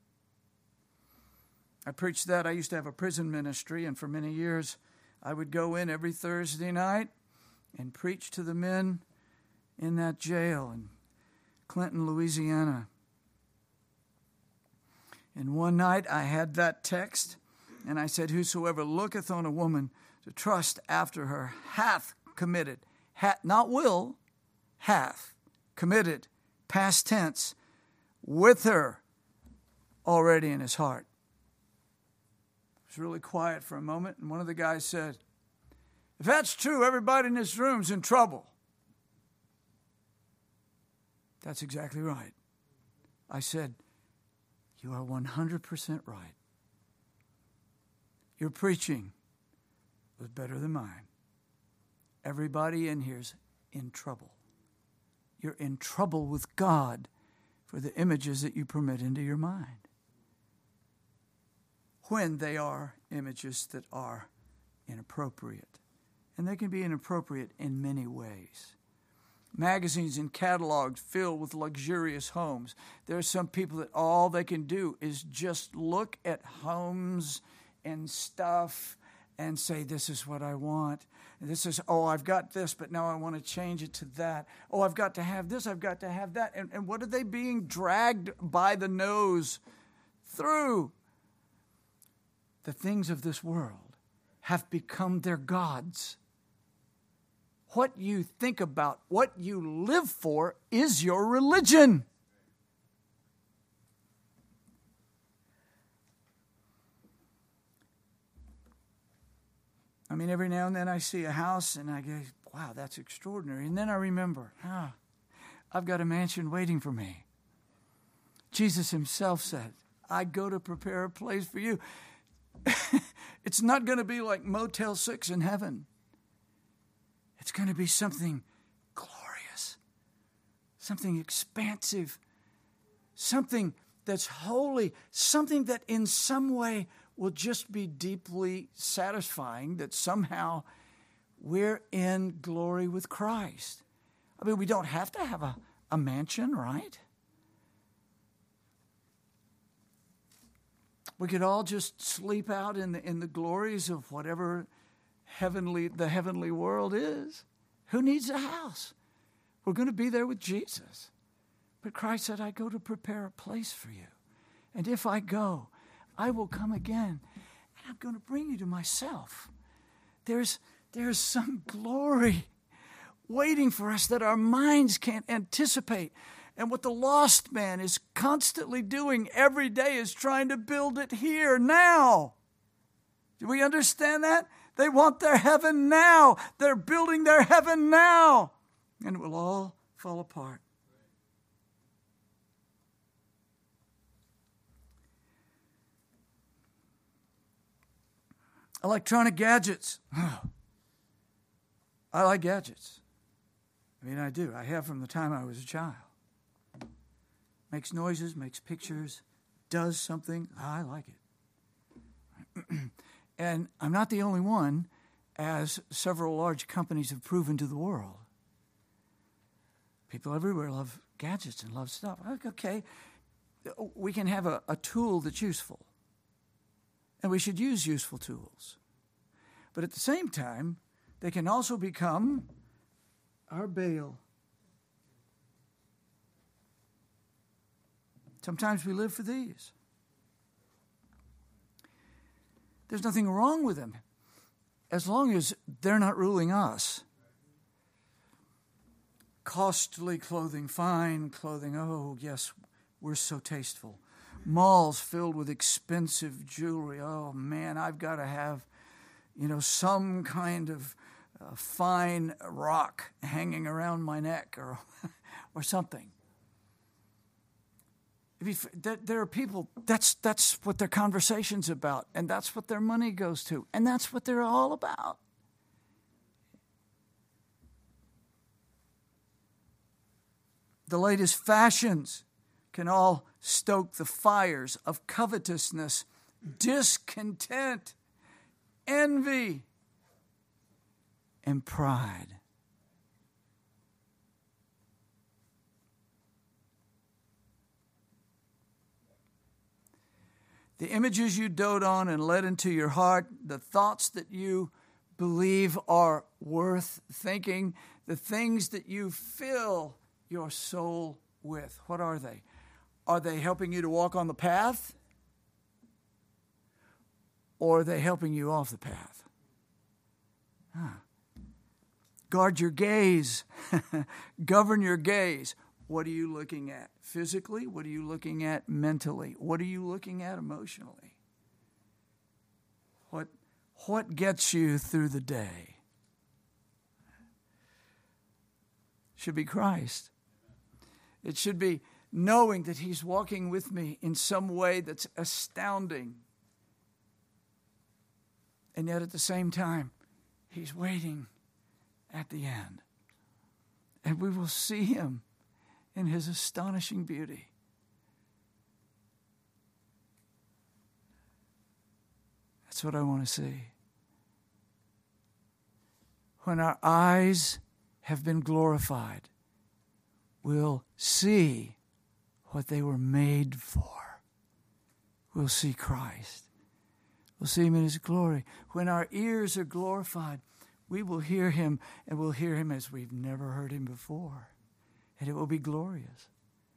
I preached that. I used to have a prison ministry, and for many years I would go in every Thursday night and preach to the men in that jail in Clinton, Louisiana. And one night I had that text, and I said, whosoever looketh on a woman to trust after her hath committed, hath, not will, hath committed, past tense, with her already in his heart. It was really quiet for a moment, and one of the guys said, if that's true, everybody in this room's in trouble. That's exactly right. I said, you are one hundred percent right. Your preaching was better than mine. Everybody in here's in trouble. You're in trouble with God for the images that you permit into your mind, when they are images that are inappropriate. And they can be inappropriate in many ways. Magazines and catalogs filled with luxurious homes. There are some people that all they can do is just look at homes and stuff and say, this is what I want. And this is, oh, I've got this, but now I want to change it to that. Oh, I've got to have this, I've got to have that. And, and what are they being dragged by the nose through? The things of this world have become their gods. What you think about, what you live for, is your religion. I mean, every now and then I see a house and I go, wow, that's extraordinary. And then I remember, ah, I've got a mansion waiting for me. Jesus himself said, I go to prepare a place for you. It's not going to be like Motel six in heaven. It's going to be something glorious, something expansive, something that's holy, something that in some way will just be deeply satisfying, that somehow we're in glory with Christ. I mean, we don't have to have a, a mansion, right? We could all just sleep out in the, in the glories of whatever heavenly the heavenly world is. Who needs a house? We're going to be there with Jesus. But Christ said, I go to prepare a place for you. And if I go, I will come again, and I'm going to bring you to myself. There's, there's some glory waiting for us that our minds can't anticipate. And what the lost man is constantly doing every day is trying to build it here, now. Do we understand that? They want their heaven now. They're building their heaven now. And it will all fall apart. Electronic gadgets. Oh, I like gadgets. I mean, I do. I have from the time I was a child. Makes noises, makes pictures, does something. I like it. And I'm not the only one, as several large companies have proven to the world. People everywhere love gadgets and love stuff. Okay, we can have a, a tool that's useful. And we should use useful tools. But at the same time, they can also become our Baal. Sometimes we live for these. There's nothing wrong with them as long as they're not ruling us. Costly clothing, fine clothing. Oh, yes, we're so tasteful. Malls filled with expensive jewelry. Oh, man, I've got to have, you know, some kind of uh, fine rock hanging around my neck or, or something. If you, there, there are people, that's, that's what their conversation's about, and that's what their money goes to, and that's what they're all about. The latest fashions can all stoke the fires of covetousness, discontent, envy, and pride. The images you dote on and let into your heart, the thoughts that you believe are worth thinking, the things that you fill your soul with, what are they? Are they helping you to walk on the path? Or are they helping you off the path? Huh. Guard your gaze. Govern your gaze. What are you looking at physically? What are you looking at mentally? What are you looking at emotionally? What, what gets you through the day? Should be Christ. It should be knowing that he's walking with me in some way that's astounding. And yet at the same time, he's waiting at the end. And we will see him in his astonishing beauty. That's what I want to see. When our eyes have been glorified, we'll see what they were made for. We'll see Christ. We'll see him in his glory. When our ears are glorified, we will hear him, and we'll hear him as we've never heard him before. And it will be glorious.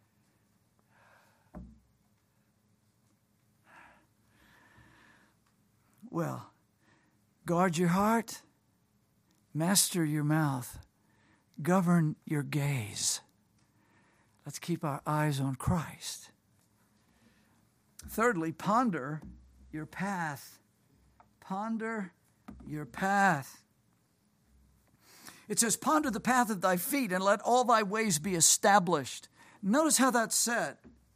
Well, guard your heart, master your mouth, govern your gaze. Let's keep our eyes on Christ. Thirdly, ponder your path. Ponder your path. It says, ponder the path of thy feet, and let all thy ways be established. Notice how that's said.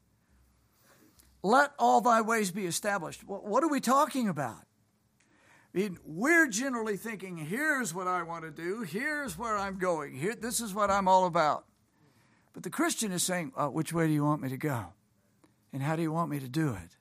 Let all thy ways be established. What are we talking about? I mean, we're generally thinking, here's what I want to do. Here's where I'm going. Here, this is what I'm all about. But the Christian is saying, oh, which way do you want me to go? And how do you want me to do it?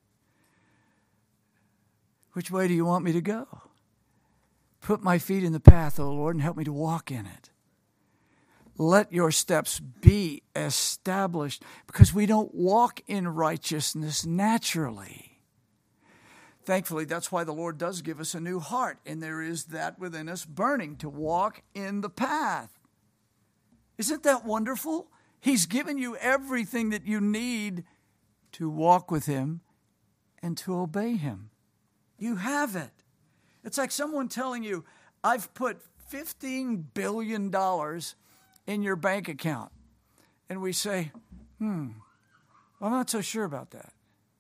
Which way do you want me to go? Put my feet in the path, O Lord, and help me to walk in it. Let your steps be established, because we don't walk in righteousness naturally. Thankfully, that's why the Lord does give us a new heart, and there is that within us burning to walk in the path. Isn't that wonderful? He's given you everything that you need to walk with him and to obey him. You have it. It's like someone telling you, I've put fifteen billion dollars in your bank account. And we say, hmm, well, I'm not so sure about that.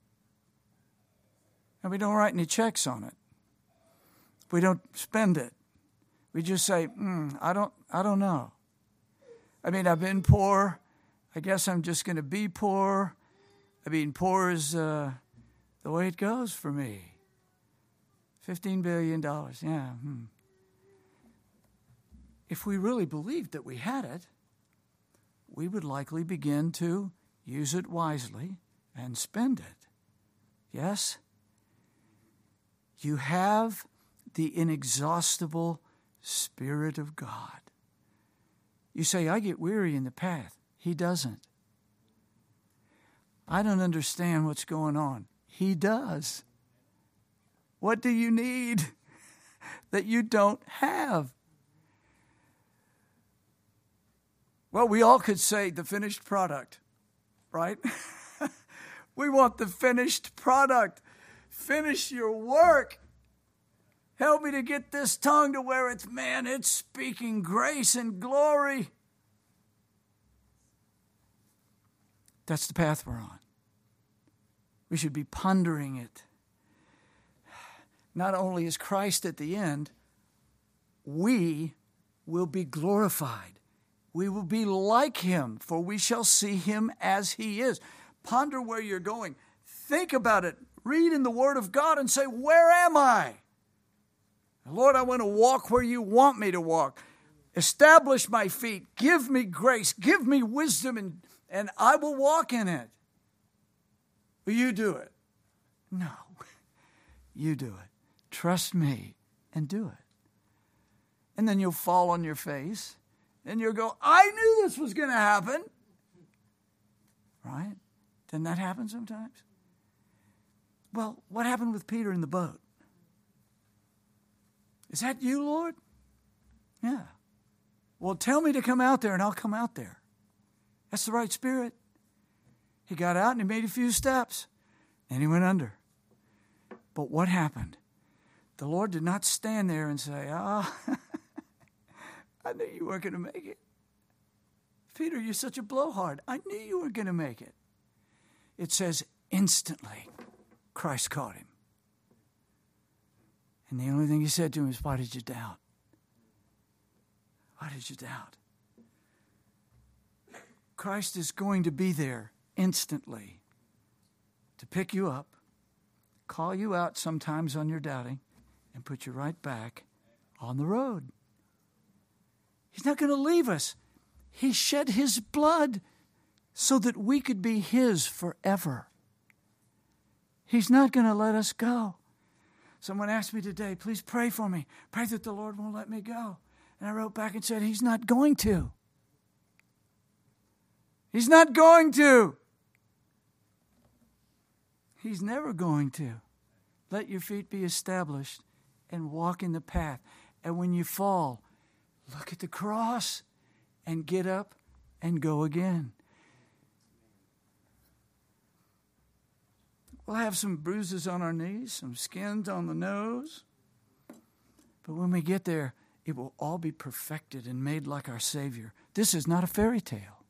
And we don't write any checks on it. We don't spend it. We just say, hmm, I don't, I don't know. I mean, I've been poor. I guess I'm just going to be poor. I mean, poor is uh, the way it goes for me. fifteen billion dollars, yeah. Hmm. If we really believed that we had it, we would likely begin to use it wisely and spend it. Yes? You have the inexhaustible Spirit of God. You say, I get weary in the path. He doesn't. I don't understand what's going on. He does. What do you need that you don't have? Well, we all could say the finished product, right? We want the finished product. Finish your work. Help me to get this tongue to where it's, man, it's speaking grace and glory. That's the path we're on. We should be pondering it. Not only is Christ at the end, we will be glorified. We will be like him, for we shall see him as he is. Ponder where you're going. Think about it. Read in the Word of God and say, where am I? Lord, I want to walk where you want me to walk. Establish my feet. Give me grace. Give me wisdom, and, and I will walk in it. Will you do it? No. You do it. Trust me and do it. And then you'll fall on your face and you'll go, I knew this was going to happen. Right? Didn't that happen sometimes? Well, what happened with Peter in the boat? Is that you, Lord? Yeah. Well, tell me to come out there and I'll come out there. That's the right spirit. He got out and he made a few steps and he went under. But what happened? The Lord did not stand there and say, ah, oh, I knew you weren't going to make it. Peter, you're such a blowhard. I knew you were going to make it. It says instantly Christ caught him. And the only thing he said to him is, why did you doubt? Why did you doubt? Christ is going to be there instantly to pick you up, call you out sometimes on your doubting, and put you right back on the road. He's not going to leave us. He shed his blood so that we could be his forever. He's not going to let us go. Someone asked me today, please pray for me. Pray that the Lord won't let me go. And I wrote back and said, he's not going to. He's not going to. He's never going to. let your feet be established, and walk in the path. And when you fall, look at the cross and get up and go again. We'll have some bruises on our knees, some skins on the nose. But when we get there, it will all be perfected and made like our Savior. This is not a fairy tale.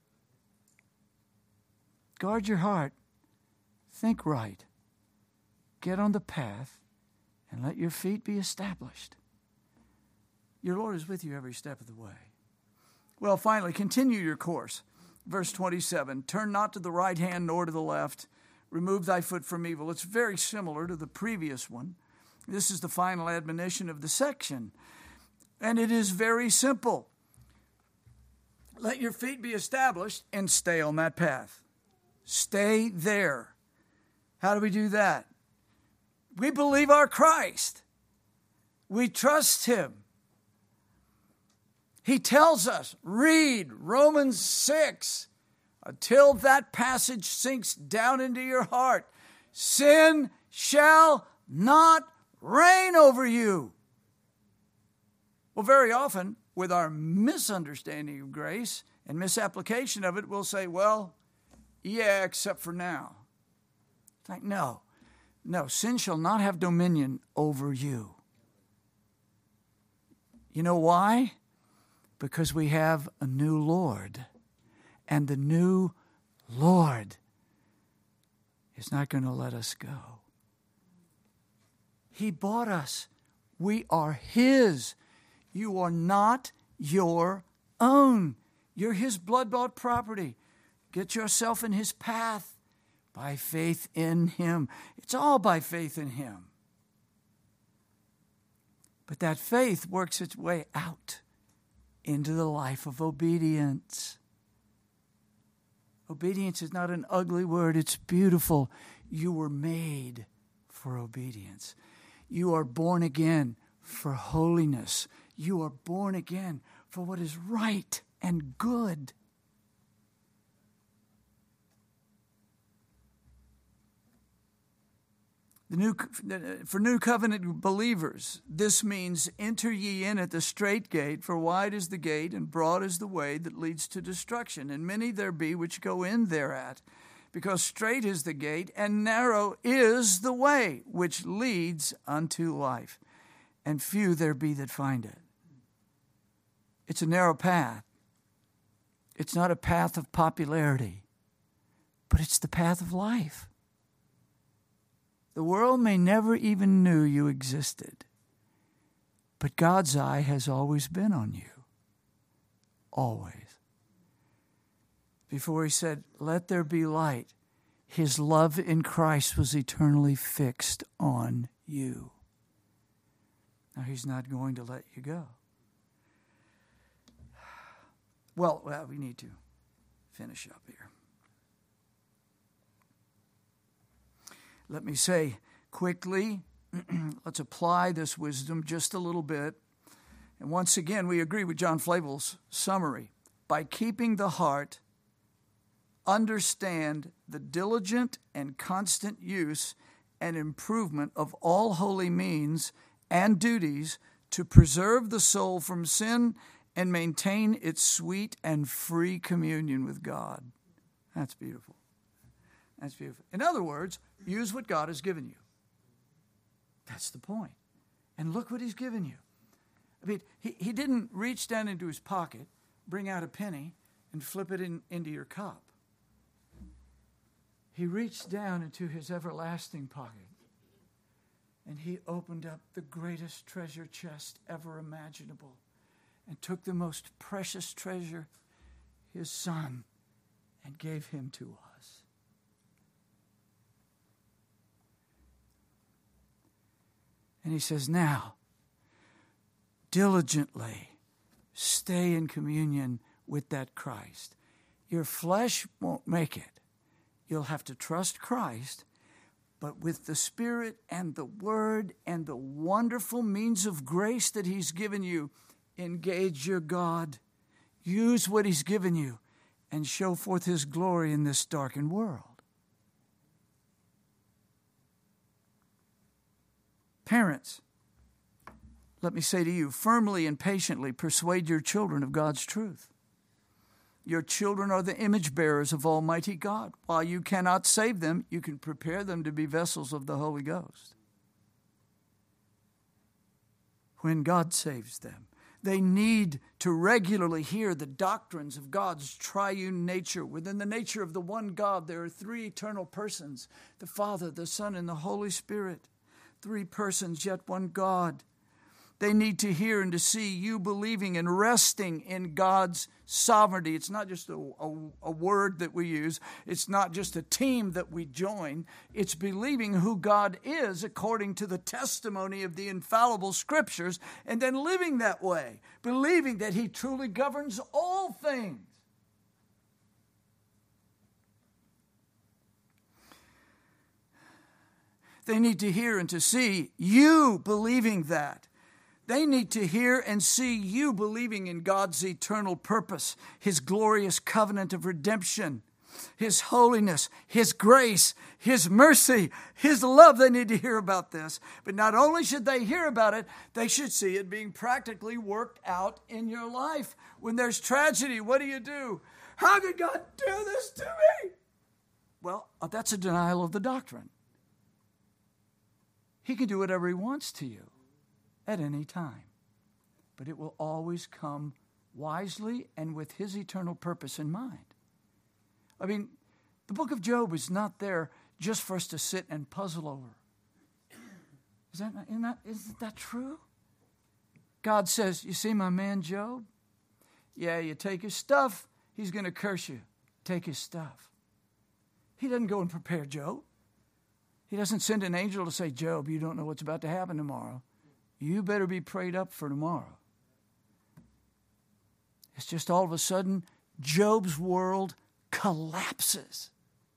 Guard your heart. Think right. Get on the path and let your feet be established. Your Lord is with you every step of the way. Well, finally, continue your course. Verse twenty-seven, turn not to the right hand nor to the left. Remove thy foot from evil. It's very similar to the previous one. This is the final admonition of the section. And it is very simple. Let your feet be established and stay on that path. Stay there. How do we do that? We believe our Christ. We trust him. He tells us, read Romans six until that passage sinks down into your heart. Sin shall not reign over you. Well, very often, with our misunderstanding of grace and misapplication of it, we'll say, well, yeah, except for now. It's like, no, no, sin shall not have dominion over you. You know why? Because we have a new Lord. And the new Lord is not going to let us go. He bought us. We are his. You are not your own. You're his blood-bought property. Get yourself in his path by faith in him. It's all by faith in him. But that faith works its way out into the life of obedience. Obedience is not an ugly word. It's beautiful. You were made for obedience. You are born again for holiness. You are born again for what is right and good. The new, for new covenant believers, this means, enter ye in at the strait gate, for wide is the gate, and broad is the way that leads to destruction, and many there be which go in thereat. Because strait is the gate, and narrow is the way which leads unto life, and few there be that find it. It's a narrow path. It's not a path of popularity, but it's the path of life. The world may never even knew you existed, but God's eye has always been on you. Always. Before he said, let there be light, his love in Christ was eternally fixed on you. Now he's not going to let you go. Well, well, we need to finish up here. Let me say quickly, let's apply this wisdom just a little bit. And once again, we agree with John Flavel's summary. By keeping the heart, understand the diligent and constant use and improvement of all holy means and duties to preserve the soul from sin and maintain its sweet and free communion with God. That's beautiful. That's beautiful. In other words, use what God has given you. That's the point. And look what he's given you. I mean, he, he didn't reach down into his pocket, bring out a penny, and flip it in, into your cup. He reached down into his everlasting pocket, and he opened up the greatest treasure chest ever imaginable and took the most precious treasure, his Son, and gave him to us. And he says, now, diligently stay in communion with that Christ. Your flesh won't make it. You'll have to trust Christ, but with the Spirit and the Word and the wonderful means of grace that he's given you, engage your God. Use what he's given you and show forth his glory in this darkened world. Parents, let me say to you, firmly and patiently persuade your children of God's truth. Your children are the image bearers of Almighty God. While you cannot save them, you can prepare them to be vessels of the Holy Ghost. When God saves them, they need to regularly hear the doctrines of God's triune nature. Within the nature of the one God, there are three eternal persons, the Father, the Son, and the Holy Spirit. Three persons, yet one God. They need to hear and to see you believing and resting in God's sovereignty. It's not just a, a, a word that we use. It's not just a team that we join. It's believing who God is according to the testimony of the infallible Scriptures, and then living that way, believing that He truly governs all things. They need to hear and to see you believing that. They need to hear and see you believing in God's eternal purpose, His glorious covenant of redemption, His holiness, His grace, His mercy, His love. They need to hear about this. But not only should they hear about it, they should see it being practically worked out in your life. When there's tragedy, what do you do? How could God do this to me? Well, that's a denial of the doctrine. He can do whatever He wants to you at any time. But it will always come wisely and with His eternal purpose in mind. I mean, the book of Job is not there just for us to sit and puzzle over. Is that not, isn't that, isn't that true? God says, you see my man Job? Yeah, you take his stuff, he's going to curse you. Take his stuff. He doesn't go and prepare Job. He doesn't send an angel to say, Job, you don't know what's about to happen tomorrow. You better be prayed up for tomorrow. It's just all of a sudden, Job's world collapses.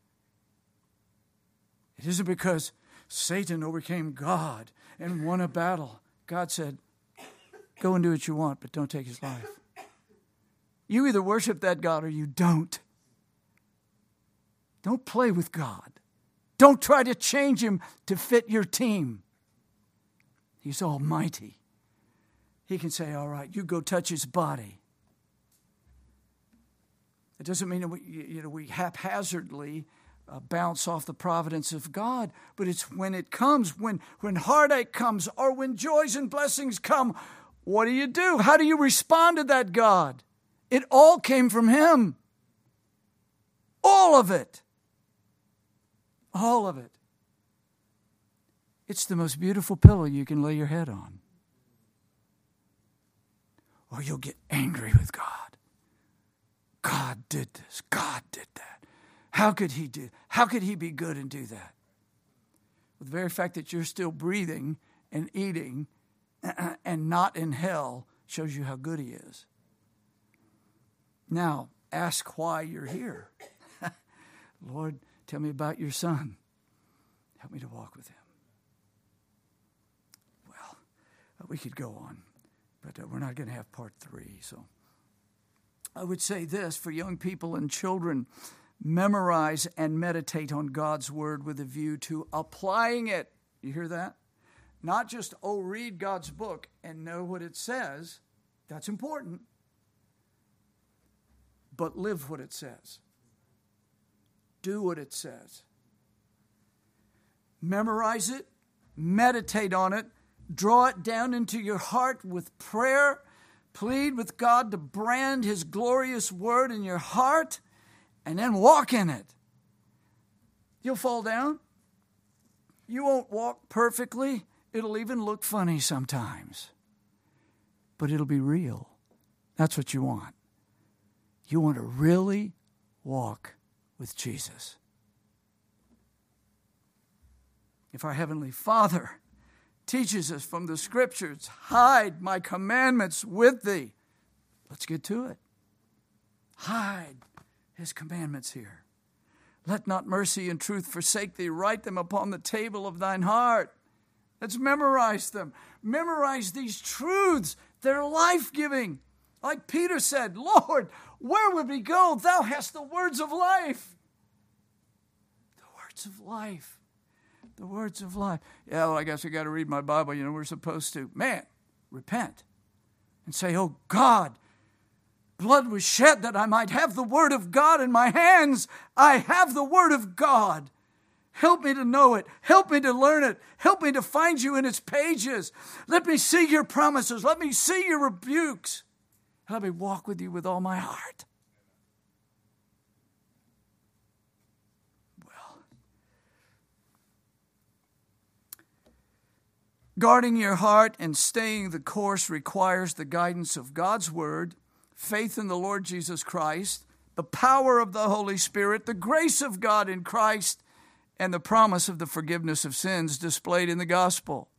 It isn't because Satan overcame God and won a battle. God said, go and do what you want, but don't take his life. You either worship that God or you don't. Don't play with God. Don't try to change him to fit your team. He's almighty. He can say, all right, you go touch his body. It doesn't mean that we, you know, we haphazardly uh, bounce off the providence of God, but it's when it comes, when, when heartache comes or when joys and blessings come, what do you do? How do you respond to that God? It all came from him. All of it. All of it. It's the most beautiful pillow you can lay your head on. Or you'll get angry with God. God did this. God did that. How could he do? How could he be good and do that? Well, the very fact that you're still breathing and eating and not in hell shows you how good he is. Now, ask why you're here. Lord, tell me about your son. Help me to walk with him. Well, we could go on, but uh, we're not going to have part three. So I would say this for young people and children: memorize and meditate on God's word with a view to applying it. You hear that? Not just, oh, read God's book and know what it says. That's important. But live what it says. Do what it says. Memorize it. Meditate on it. Draw it down into your heart with prayer. Plead with God to brand his glorious word in your heart. And then walk in it. You'll fall down. You won't walk perfectly. It'll even look funny sometimes. But it'll be real. That's what you want. You want to really walk with Jesus. If our Heavenly Father teaches us from the Scriptures, hide my commandments with thee. Let's get to it. Hide his commandments here. Let not mercy and truth forsake thee. Write them upon the table of thine heart. Let's memorize them. Memorize these truths. They're life-giving. Like Peter said, Lord, where would we go? Thou hast the words of life. The words of life. The words of life. Yeah, well, I guess I got to read my Bible. You know, we're supposed to. Man, repent and say, oh God, blood was shed that I might have the word of God in my hands. I have the word of God. Help me to know it. Help me to learn it. Help me to find you in its pages. Let me see your promises. Let me see your rebukes. Let me walk with you with all my heart. Well, guarding your heart and staying the course requires the guidance of God's word, faith in the Lord Jesus Christ, the power of the Holy Spirit, the grace of God in Christ, and the promise of the forgiveness of sins displayed in the gospel.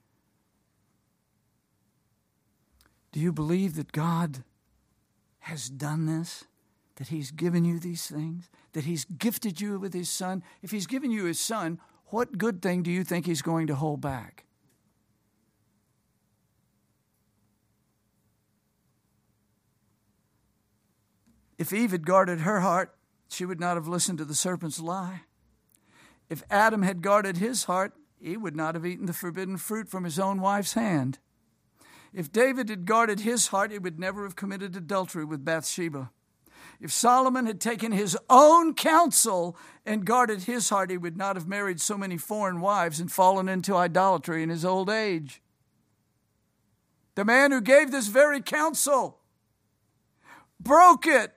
Do you believe that God has done this? That he's given you these things? That he's gifted you with his son? If he's given you his son, what good thing do you think he's going to hold back? If Eve had guarded her heart, she would not have listened to the serpent's lie. If Adam had guarded his heart, he would not have eaten the forbidden fruit from his own wife's hand. If David had guarded his heart, he would never have committed adultery with Bathsheba. If Solomon had taken his own counsel and guarded his heart, he would not have married so many foreign wives and fallen into idolatry in his old age. The man who gave this very counsel broke it.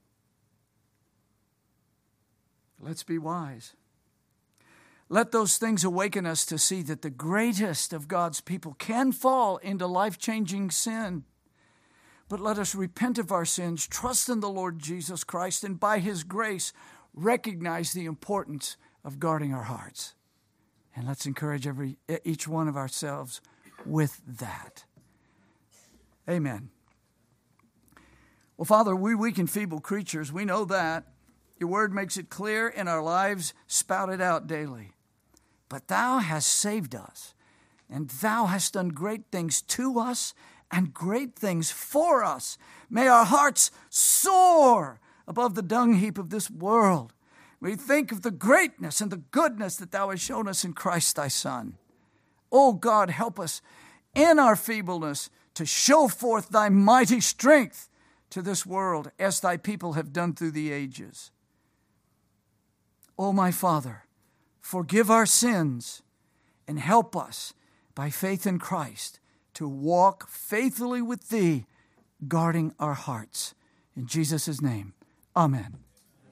Let's be wise. Let those things awaken us to see that the greatest of God's people can fall into life-changing sin. But let us repent of our sins, trust in the Lord Jesus Christ, and by his grace recognize the importance of guarding our hearts. And let's encourage every each one of ourselves with that. Amen. Well, Father, we weak and feeble creatures, we know that. Your word makes it clear, and our lives spout it out daily. But thou hast saved us, and thou hast done great things to us and great things for us. May our hearts soar above the dung heap of this world. We think of the greatness and the goodness that thou hast shown us in Christ thy Son. Oh God, help us in our feebleness to show forth thy mighty strength to this world as thy people have done through the ages. Oh my Father, forgive our sins and help us by faith in Christ to walk faithfully with thee, guarding our hearts. In Jesus' name, amen.